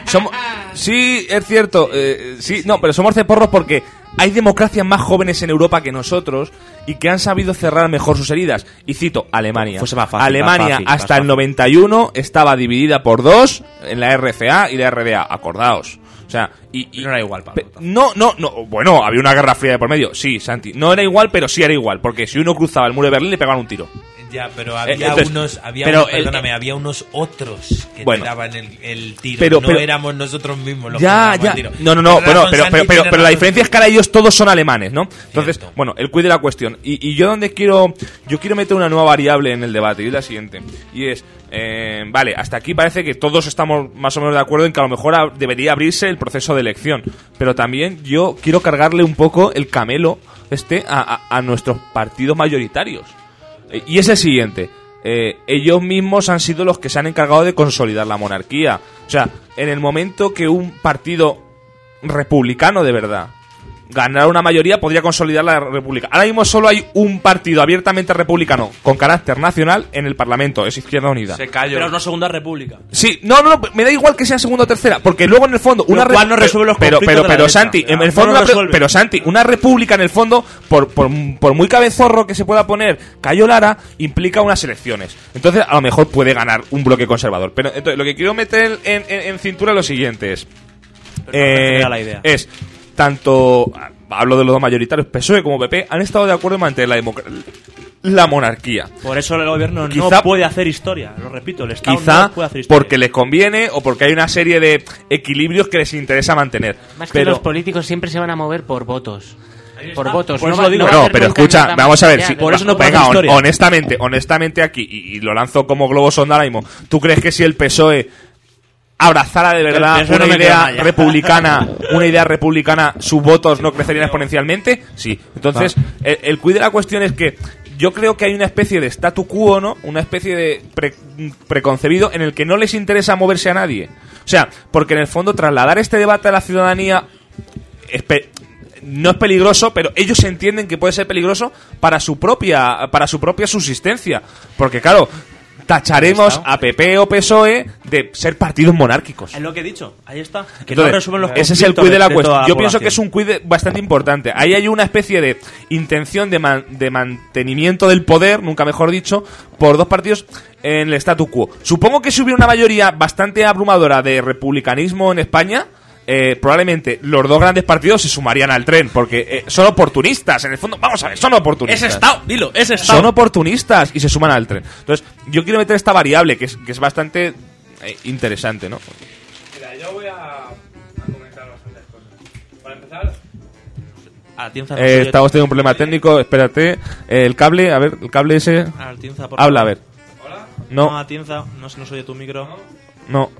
Sí, es cierto, sí, no, pero somos ceporros porque hay democracias más jóvenes en Europa que nosotros y que han sabido cerrar mejor sus heridas. Y cito, Alemania. Fuese más fácil, Alemania más fácil, hasta más el 91 estaba dividida por dos en la RFA y la RDA. Acordaos. O sea, y no era igual, Pablo. No, bueno, había una guerra fría de por medio. Sí, Santi, no era igual, pero sí era igual. Porque si uno cruzaba el muro de Berlín le pegaban un tiro. Ya, pero había había unos otros que te daban el tiro. Pero éramos nosotros mismos los que daban el tiro. No, pero la diferencia es que ahora ellos todos son alemanes, ¿no? Entonces, cierto. Bueno, el quid de la cuestión. Y yo quiero meter una nueva variable en el debate, y es la siguiente. Y es, vale, hasta aquí parece que todos estamos más o menos de acuerdo en que a lo mejor debería abrirse el proceso de elección. Pero también yo quiero cargarle un poco el camelo a nuestros partidos mayoritarios. Y es el siguiente, ellos mismos han sido los que se han encargado de consolidar la monarquía. O sea, en el momento que un partido republicano de verdad ganara una mayoría, podría consolidar la república. Ahora mismo solo hay un partido abiertamente republicano con carácter nacional en el Parlamento, es Izquierda Unida. Se cayó. Pero no Segunda República. Sí, no, me da igual que sea segunda o tercera, porque luego en el fondo una no resuelve los conflictos de la Santi, derecha. en el fondo pero Santi, una república en el fondo por muy cabezorro que se pueda poner Cayo Lara, implica unas elecciones. Entonces, a lo mejor puede ganar un bloque conservador. Pero entonces, lo que quiero meter en cintura es lo siguiente la idea. es tanto, hablo de los dos mayoritarios, PSOE como PP, han estado de acuerdo en mantener la monarquía. Por eso el gobierno no puede hacer historia, lo repito, el Estado no puede hacer historia. Porque les conviene o porque hay una serie de equilibrios que les interesa mantener. Más que los políticos siempre se van a mover por votos. Por votos. Por eso lo digo. No, pero escucha, vamos a ver. Por eso no puede venga, hacer historia. honestamente aquí, y lo lanzo como globo sonda ahora mismo, ¿tú crees que si el PSOE abrazara de verdad una idea republicana, sus votos no crecerían exponencialmente? Sí. Entonces, el quid de la cuestión es que yo creo que hay una especie de statu quo, ¿no? Una especie de preconcebido en el que no les interesa moverse a nadie. O sea, porque en el fondo trasladar este debate a la ciudadanía no es peligroso, pero ellos entienden que puede ser peligroso para su propia subsistencia. Porque claro, tacharemos a PP o PSOE de ser partidos monárquicos. Es lo que he dicho, ahí está. Que entonces, no resuelven los conflictos. ese es el quid de la cuestión. Yo pienso que es un quid bastante importante. Ahí hay una especie de intención de mantenimiento del poder, nunca mejor dicho, por dos partidos en el statu quo. Supongo que si hubiera una mayoría bastante abrumadora de republicanismo en España, probablemente los dos grandes partidos se sumarían al tren, porque son oportunistas, en el fondo, vamos a ver, son oportunistas. Es Estado, dilo, es Estado. Son oportunistas y se suman al tren. Entonces, yo quiero meter esta variable que es bastante interesante, ¿no? Mira, yo voy a comentar bastantes cosas. Para empezar, estamos teniendo un problema técnico, espérate. El cable, a ver, el cable ese. Atienza, por habla, favor. a ver. ¿Hola? No, Atienza, no se oye tu micro. no.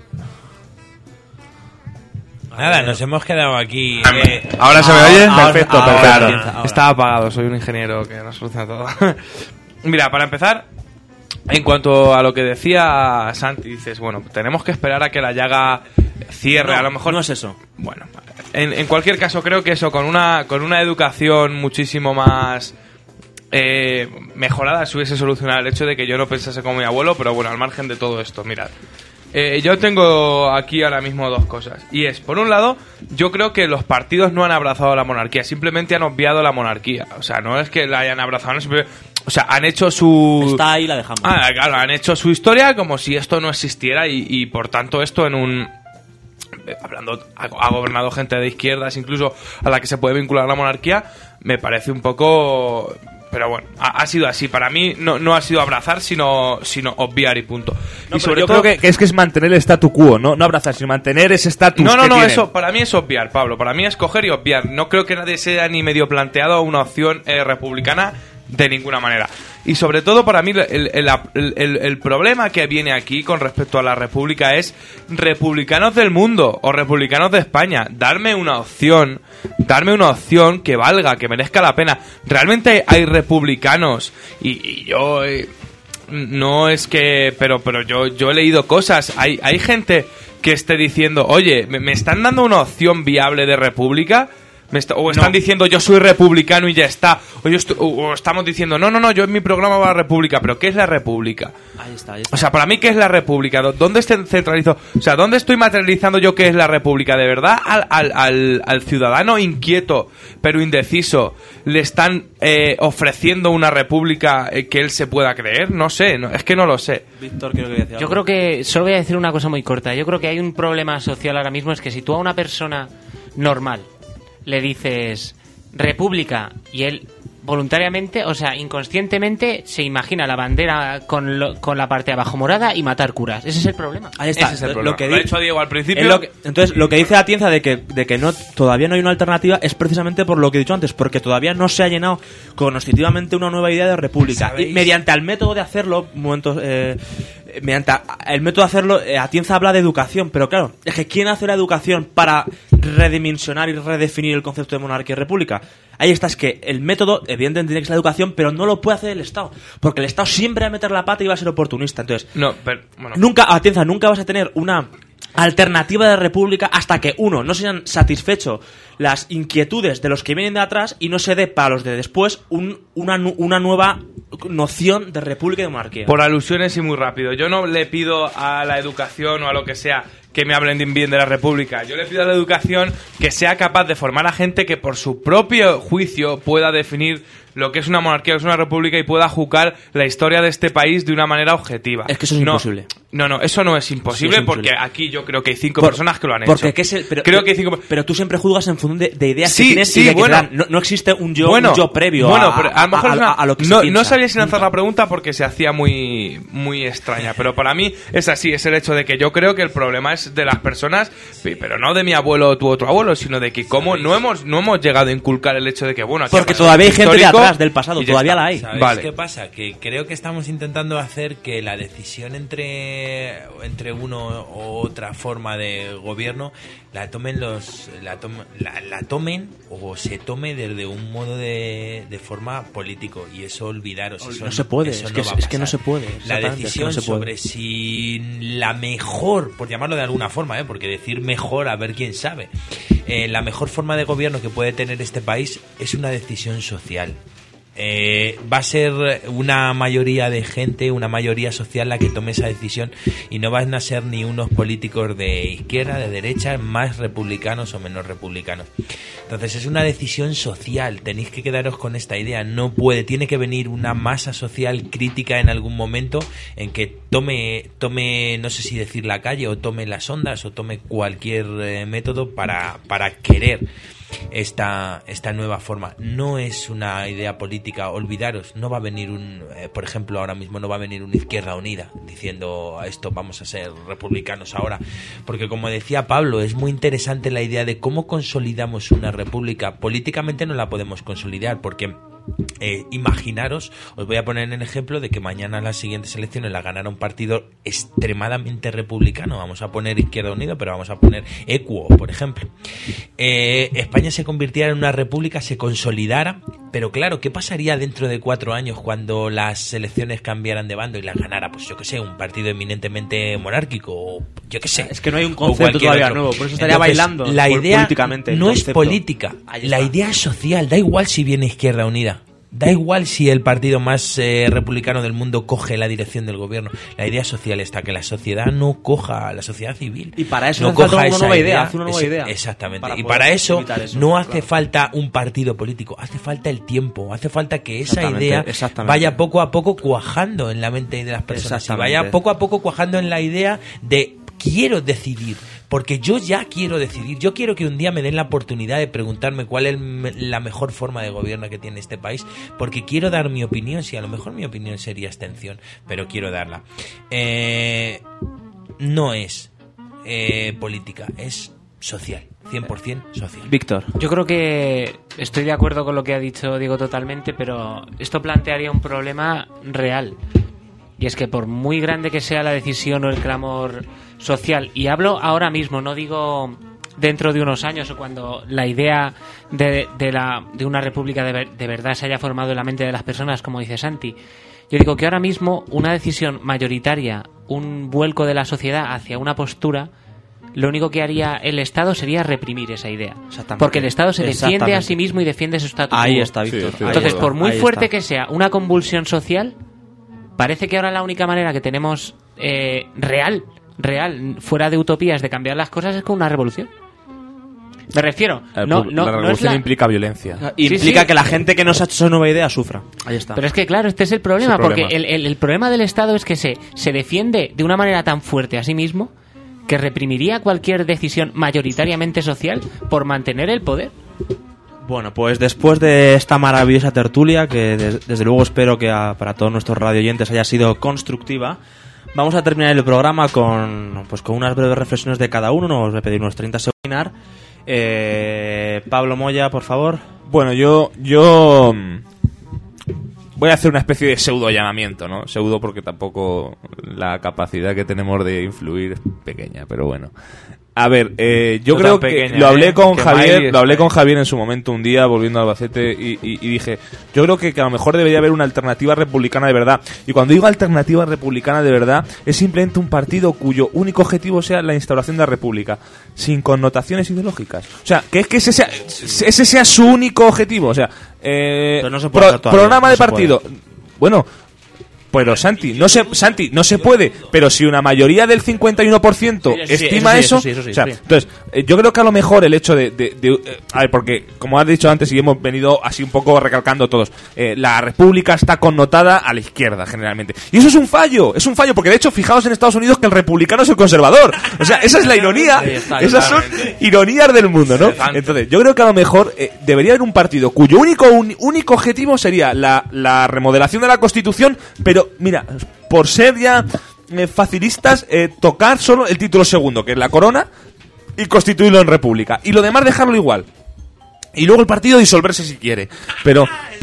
Nada, nos hemos quedado aquí. ¿Ahora se me oye? Perfecto, perfecto. Ahora. Estaba apagado, soy un ingeniero que nos soluciona todo. Mira, para empezar, en cuanto a lo que decía Santi, dices, bueno, tenemos que esperar a que la llaga cierre, a lo mejor. No es eso. Bueno, en cualquier caso, creo que eso, con una educación muchísimo más mejorada, se hubiese solucionado el hecho de que yo no pensase como mi abuelo, pero bueno, al margen de todo esto, mirad. Yo tengo aquí ahora mismo dos cosas. Y es, por un lado, yo creo que los partidos no han abrazado la monarquía, simplemente han obviado la monarquía. O sea, no es que la hayan abrazado, no, o sea, han hecho su... Está ahí, la dejamos. Claro, han hecho su historia como si esto no existiera y por tanto esto en un... Hablando, ha gobernado gente de izquierdas, incluso a la que se puede vincular a la monarquía, me parece un poco... Pero bueno, ha sido así. Para mí no ha sido abrazar, sino obviar y punto. No, y sobre yo todo creo que es mantener el statu quo, no abrazar, sino mantener ese estatus. No, eso para mí es obviar, Pablo. Para mí es coger y obviar. No creo que nadie sea ni medio planteado una opción republicana de ninguna manera. Y sobre todo para mí el problema que viene aquí con respecto a la república es republicanos del mundo o republicanos de España. Darme una opción que valga, que merezca la pena. Realmente hay republicanos y yo no es que... Pero yo he leído cosas. Hay gente que esté diciendo, oye, ¿me están dando una opción viable de república? O están diciendo yo soy republicano y ya está. O estamos diciendo no, yo en mi programa va a la república. ¿Pero qué es la república? Ahí está. O sea, para mí, ¿qué es la república? ¿Dónde se centralizó? O sea, ¿dónde estoy materializando yo qué es la república? ¿De verdad al ciudadano inquieto pero indeciso le están ofreciendo una república que él se pueda creer? No sé, es que no lo sé. Víctor, creo que decía algo. Yo creo que... Solo voy a decir una cosa muy corta. Yo creo que hay un problema social ahora mismo. Es que si tú a una persona normal le dices república y él voluntariamente, o sea, inconscientemente se imagina la bandera con la parte de abajo morada y matar curas. Ese es el problema. Ahí está. Ese es el problema. Lo Lo ha hecho Diego al principio. Entonces, lo que dice Atienza de que no, todavía no hay una alternativa es precisamente por lo que he dicho antes, porque todavía no se ha llenado constitutivamente una nueva idea de república. ¿Sabéis? Y mediante el método de hacerlo, mediante el método de hacerlo, Atienza habla de educación, pero claro, es que ¿quién hace la educación para redimensionar y redefinir el concepto de monarquía y república? Ahí está, es que el método, evidentemente, tiene que ser la educación, pero no lo puede hacer el Estado, porque el Estado siempre va a meter la pata y va a ser oportunista. Entonces, No, pero... Bueno. nunca vas a tener una alternativa de república hasta que, uno, no se hayan satisfecho las inquietudes de los que vienen de atrás y no se dé para los de después una nueva noción de república y de monarquía. Por alusiones y muy rápido. Yo no le pido a la educación o a lo que sea que me hablen bien de la república. Yo le pido a la educación que sea capaz de formar a gente que por su propio juicio pueda definir lo que es una monarquía, lo que es una república y pueda juzgar la historia de este país de una manera objetiva. Es que eso es imposible. No, eso no es imposible, Sí, es porque imposible. aquí yo creo que hay 5 personas que lo han porque hecho. Pero, que hay 5... pero tú siempre juzgas en función de ideas Sí, que tienes sí, y de que bueno. te dan. No existe un yo previo pero a lo mejor a lo que se no piensa. sabía si lanzar la pregunta porque se hacía muy, muy extraña, pero para mí es así, es el hecho de que yo creo que el problema es de las personas, pero no de mi abuelo o tu otro abuelo, sino de que como no hemos llegado a inculcar el hecho de que, bueno, aquí Porque ha pasado todavía hay algo gente de histórico atrás, del pasado, y ya todavía está. la hay. ¿Sabéis Vale. qué pasa? Que creo que estamos intentando hacer que la decisión entre uno o otra forma de gobierno la tomen la tomen o se tome desde un modo de forma político, y eso olvidaros. Eso No se puede, eso es que va a es que no pasar. se puede. La Exactamente, es que decisión no se puede. sobre si la mejor, por llamarlo de alguna forma, porque decir mejor, a ver quién sabe, la mejor forma de gobierno que puede tener este país es una decisión social. Va a ser una mayoría de gente, una mayoría social la que tome esa decisión, y no van a ser ni unos políticos de izquierda, de derecha, más republicanos o menos republicanos. Entonces es una decisión social, tenéis que quedaros con esta idea. Tiene que venir una masa social crítica en algún momento en que tome, no sé si decir la calle, o tome las ondas, o tome cualquier método para querer esta nueva forma. No es una idea política, olvidaros, no va a venir por ejemplo, ahora mismo no va a venir una Izquierda Unida diciendo a esto vamos a ser republicanos ahora, porque como decía Pablo, es muy interesante la idea de cómo consolidamos una república. Políticamente no la podemos consolidar porque imaginaros, os voy a poner el ejemplo de que mañana las siguientes elecciones las ganara un partido extremadamente republicano. Vamos a poner Izquierda Unida, pero vamos a poner Equo, por ejemplo. España se convirtiera en una república, se consolidara, pero claro, ¿qué pasaría dentro de 4 años cuando las elecciones cambiaran de bando y las ganara, pues yo que sé, un partido eminentemente monárquico, o yo que sé? Es que no hay un o concepto cualquier todavía otro. nuevo, por eso estaría Entonces, bailando la idea políticamente. el no es concepto. política, Ahí la está. idea es social. Da igual si viene Izquierda Unida, da igual si el partido más republicano del mundo coge la dirección del gobierno. La idea social está, que la sociedad no coja, la sociedad civil Y para eso no hace falta coja una esa nueva idea, hace una nueva idea. Exactamente. Para Y poder para eso evitar eso, no claro. hace falta un partido político, hace falta el tiempo, hace falta que esa Exactamente, idea exactamente. vaya poco a poco cuajando en la mente de las personas, y Exactamente. vaya poco a poco cuajando en la idea de quiero decidir, porque yo ya quiero decidir. Yo quiero que un día me den la oportunidad de preguntarme cuál es la mejor forma de gobierno que tiene este país, porque quiero dar mi opinión. Si a lo mejor mi opinión sería abstención, pero quiero darla. No es política, es social, 100% social. Víctor. Yo creo que estoy de acuerdo con lo que ha dicho Diego totalmente, pero esto plantearía un problema real. Y es que por muy grande que sea la decisión o el clamor social, y hablo ahora mismo, no digo dentro de unos años o cuando la idea de una república de verdad se haya formado en la mente de las personas, como dice Santi. Yo digo que ahora mismo una decisión mayoritaria, un vuelco de la sociedad hacia una postura, lo único que haría el Estado sería reprimir esa idea. Porque el Estado se defiende a sí mismo y defiende su status quo. Ahí está, Víctor. Sí, Entonces, por muy fuerte que sea una convulsión social, parece que ahora la única manera que tenemos real, fuera de utopías, de cambiar las cosas es con una revolución. Me refiero, la revolución implica violencia. Implica que la gente que nos ha hecho esa nueva idea sufra. Ahí está. Pero es que, claro, este es el problema, porque el problema del Estado es que se defiende de una manera tan fuerte a sí mismo que reprimiría cualquier decisión mayoritariamente social por mantener el poder. Bueno, pues después de esta maravillosa tertulia, que desde luego espero que para todos nuestros radioyentes haya sido constructiva, vamos a terminar el programa con unas breves reflexiones de cada uno. Nos voy a pedir unos 30 segundos. Pablo Moya, por favor. Bueno, yo voy a hacer una especie de pseudo llamamiento, ¿no? Pseudo porque tampoco la capacidad que tenemos de influir es pequeña, pero bueno. A ver, yo No creo tan que pequeña, lo hablé con que Javier, Miley lo hablé está con Javier en su momento un día volviendo a Albacete y dije, yo creo que a lo mejor debería haber una alternativa republicana de verdad. Y cuando digo alternativa republicana de verdad, es simplemente un partido cuyo único objetivo sea la instauración de la república, sin connotaciones ideológicas. O sea, que es que ese sea su único objetivo. O sea, Pero no se puede hacer todavía, programa no de se partido. Bueno, pero Santi, no se puede, pero si una mayoría del 51% estima eso, entonces, yo creo que a lo mejor el hecho a ver, porque como has dicho antes y hemos venido así un poco recalcando todos, la república está connotada a la izquierda generalmente. Y eso es un fallo, porque de hecho fijaos en Estados Unidos que el republicano es el conservador. O sea, esa es la ironía, esas son ironías del mundo, ¿no? Entonces, yo creo que a lo mejor debería haber un partido cuyo único objetivo sería la remodelación de la Constitución, pero mira, por ser ya facilistas, tocar solo el título segundo, que es la corona, y constituirlo en república. Y lo demás dejarlo igual. Y luego el partido disolverse si quiere. Pero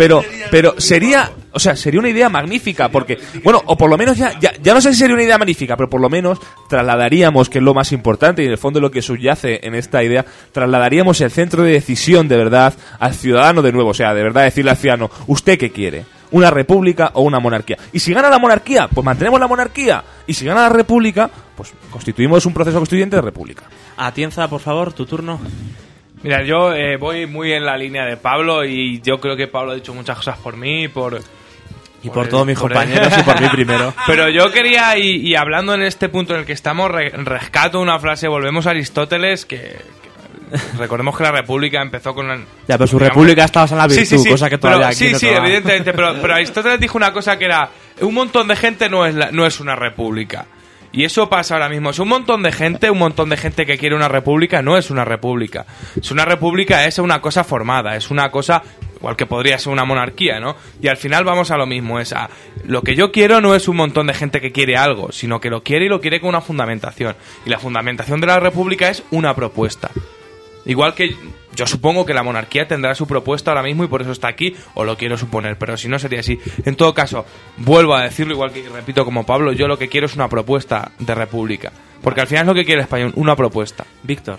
sería una idea magnífica, porque, bueno, o por lo menos ya no sé si sería una idea magnífica, pero por lo menos trasladaríamos, que es lo más importante y en el fondo lo que subyace en esta idea, trasladaríamos el centro de decisión de verdad al ciudadano de nuevo. O sea, de verdad decirle al ciudadano, ¿usted qué quiere? ¿Una república o una monarquía? Y si gana la monarquía, pues mantenemos la monarquía. Y si gana la república, pues constituimos un proceso constituyente de república. Atienza, por favor, tu turno. Mira, yo voy muy en la línea de Pablo y yo creo que Pablo ha dicho muchas cosas por mí y por todos mis compañeros y por mí primero. Pero yo quería, y hablando en este punto en el que estamos, rescato una frase, volvemos a Aristóteles, que recordemos que la república empezó con... Ya, pero su república estaba en la virtud, cosa que todavía aquí no todavía. Evidentemente, pero Aristóteles dijo una cosa que era, un montón de gente no es una república. Y eso pasa ahora mismo. Es un montón de gente que quiere una república, no es una república. Es una república, es una cosa formada, es una cosa igual que podría ser una monarquía, ¿no? Y al final vamos a lo mismo, lo que yo quiero no es un montón de gente que quiere algo, sino que lo quiere y lo quiere con una fundamentación. Y la fundamentación de la república es una propuesta. Igual que yo supongo que la monarquía tendrá su propuesta ahora mismo y por eso está aquí, o lo quiero suponer, pero si no sería así. En todo caso, vuelvo a decirlo, igual que repito como Pablo, yo lo que quiero es una propuesta de república. Porque al final es lo que quiere el español, una propuesta. Víctor.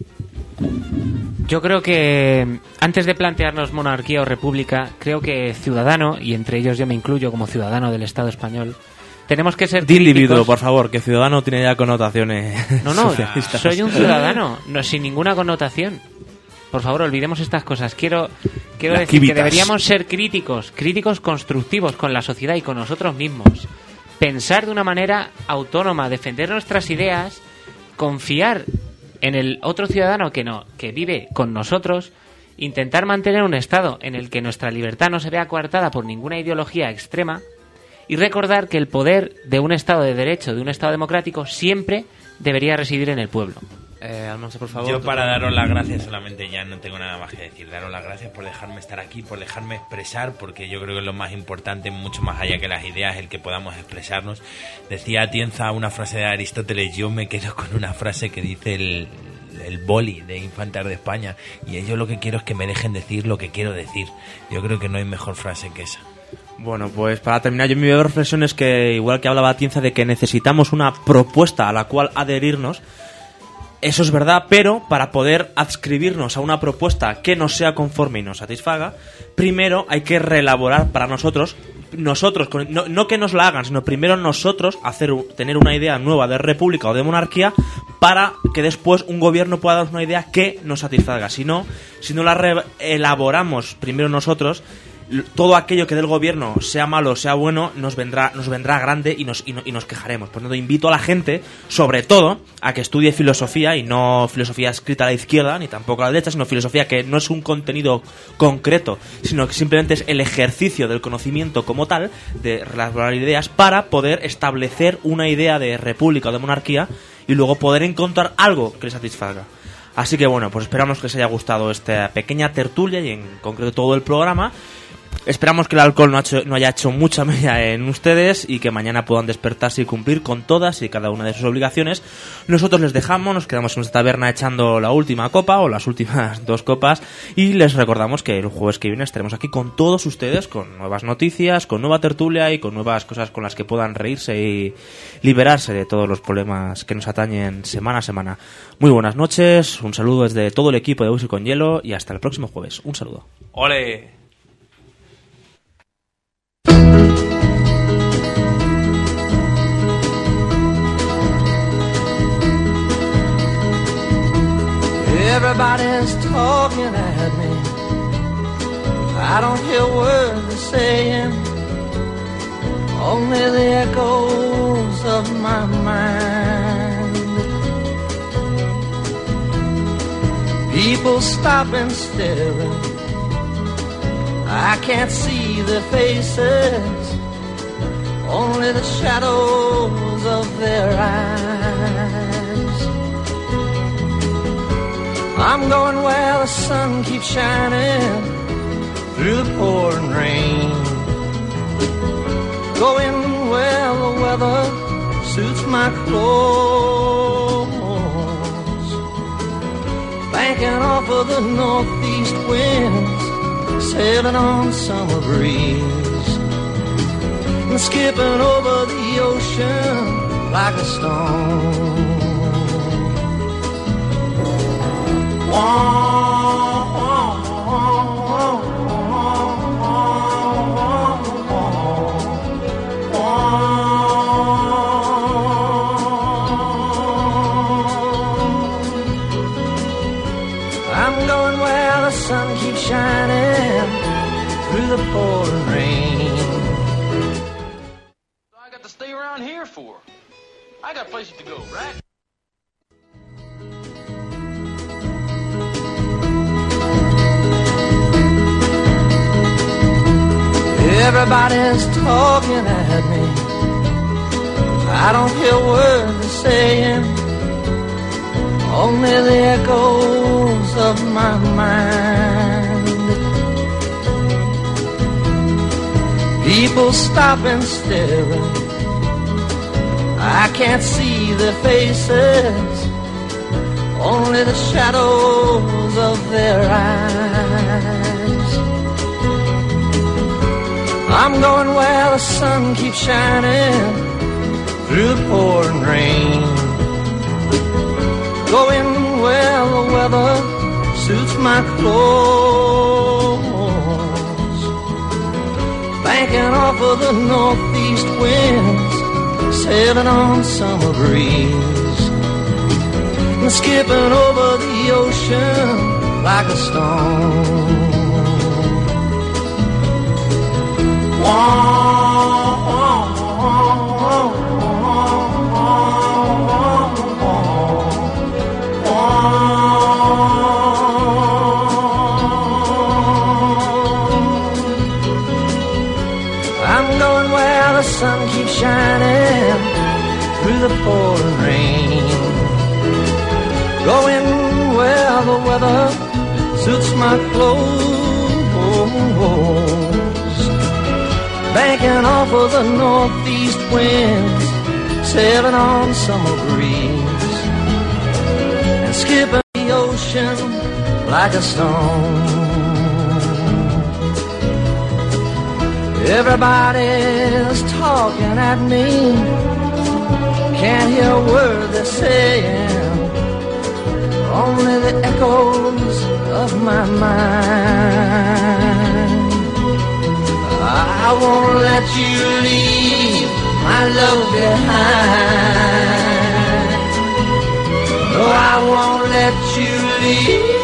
Yo creo que antes de plantearnos monarquía o república, creo que ciudadano, y entre ellos yo me incluyo como ciudadano del Estado español, tenemos que ser críticos. Individuo, por favor, que ciudadano tiene ya connotaciones. No, soy un ciudadano, sin ninguna connotación. Por favor, olvidemos estas cosas. Quiero decir que deberíamos ser críticos constructivos con la sociedad y con nosotros mismos. Pensar de una manera autónoma, defender nuestras ideas, confiar en el otro ciudadano que vive con nosotros, intentar mantener un Estado en el que nuestra libertad no se vea coartada por ninguna ideología extrema y recordar que el poder de un Estado de derecho, de un Estado democrático, siempre debería residir en el pueblo. Alonso, por favor. Yo para daros las gracias solamente, ya no tengo nada más que decir. Daros las gracias por dejarme estar aquí, por dejarme expresar, porque yo creo que es lo más importante, mucho más allá que las ideas, el que podamos expresarnos. Decía Atienza una frase de Aristóteles, yo me quedo con una frase que dice el boli de Infantes de España, y yo lo que quiero es que me dejen decir lo que quiero decir. Yo creo que no hay mejor frase que esa. Bueno, pues para terminar, yo mi reflexión es que, igual que hablaba Atienza de que necesitamos una propuesta a la cual adherirnos, Eso es verdad, pero para poder adscribirnos a una propuesta que nos sea conforme y nos satisfaga, primero hay que reelaborar para nosotros, no que nos la hagan, sino primero nosotros tener una idea nueva de república o de monarquía para que después un gobierno pueda darnos una idea que nos satisfaga. Si no la elaboramos primero nosotros, todo aquello que del gobierno, sea malo o sea bueno, nos vendrá grande y nos quejaremos. Por lo tanto, invito a la gente, sobre todo, a que estudie filosofía, y no filosofía escrita a la izquierda, ni tampoco a la derecha, sino filosofía que no es un contenido concreto, sino que simplemente es el ejercicio del conocimiento como tal, de elaborar ideas, para poder establecer una idea de república o de monarquía, y luego poder encontrar algo que les satisfaga. Así que bueno, pues esperamos que les haya gustado esta pequeña tertulia y en concreto todo el programa. Esperamos que el alcohol no haya hecho mucha mella en ustedes y que mañana puedan despertarse y cumplir con todas y cada una de sus obligaciones. Nosotros les dejamos, nos quedamos en nuestra taberna echando la última copa o las últimas 2 copas, y les recordamos que el jueves que viene estaremos aquí con todos ustedes, con nuevas noticias, con nueva tertulia y con nuevas cosas con las que puedan reírse y liberarse de todos los problemas que nos atañen semana a semana. Muy buenas noches, un saludo desde todo el equipo de Whisky con Hielo y hasta el próximo jueves. Un saludo. ¡Ole! Everybody's talking at me. I don't hear words they're saying, only the echoes of my mind. People stop and staring, I can't see their faces, only the shadows of their eyes. I'm going where the sun keeps shining through the pouring rain, going where the weather suits my clothes, banking off of the northeast winds, sailing on summer breeze, and skipping over the ocean like a stone. I'm going where the sun keeps shining through the pouring rain. I got to stay around here for? I got places to go, right? Everybody's talking at me, I don't hear words they're saying, only the echoes of my mind. People stop and staring, I can't see their faces, only the shadows of their eyes. I'm going where the sun keeps shining through the pouring rain, going where the weather suits my clothes, banking off of the northeast winds, sailing on summer breeze, and skipping over the ocean like a stone. I'm going where the sun keeps shining through the pouring rain, going where the weather suits my clothes, banking off of the northeast winds, sailing on summer breeze, and skipping the ocean like a stone. Everybody's talking at me, can't hear a word they're saying, only the echoes of my mind. I won't let you leave my love behind. No, I won't let you leave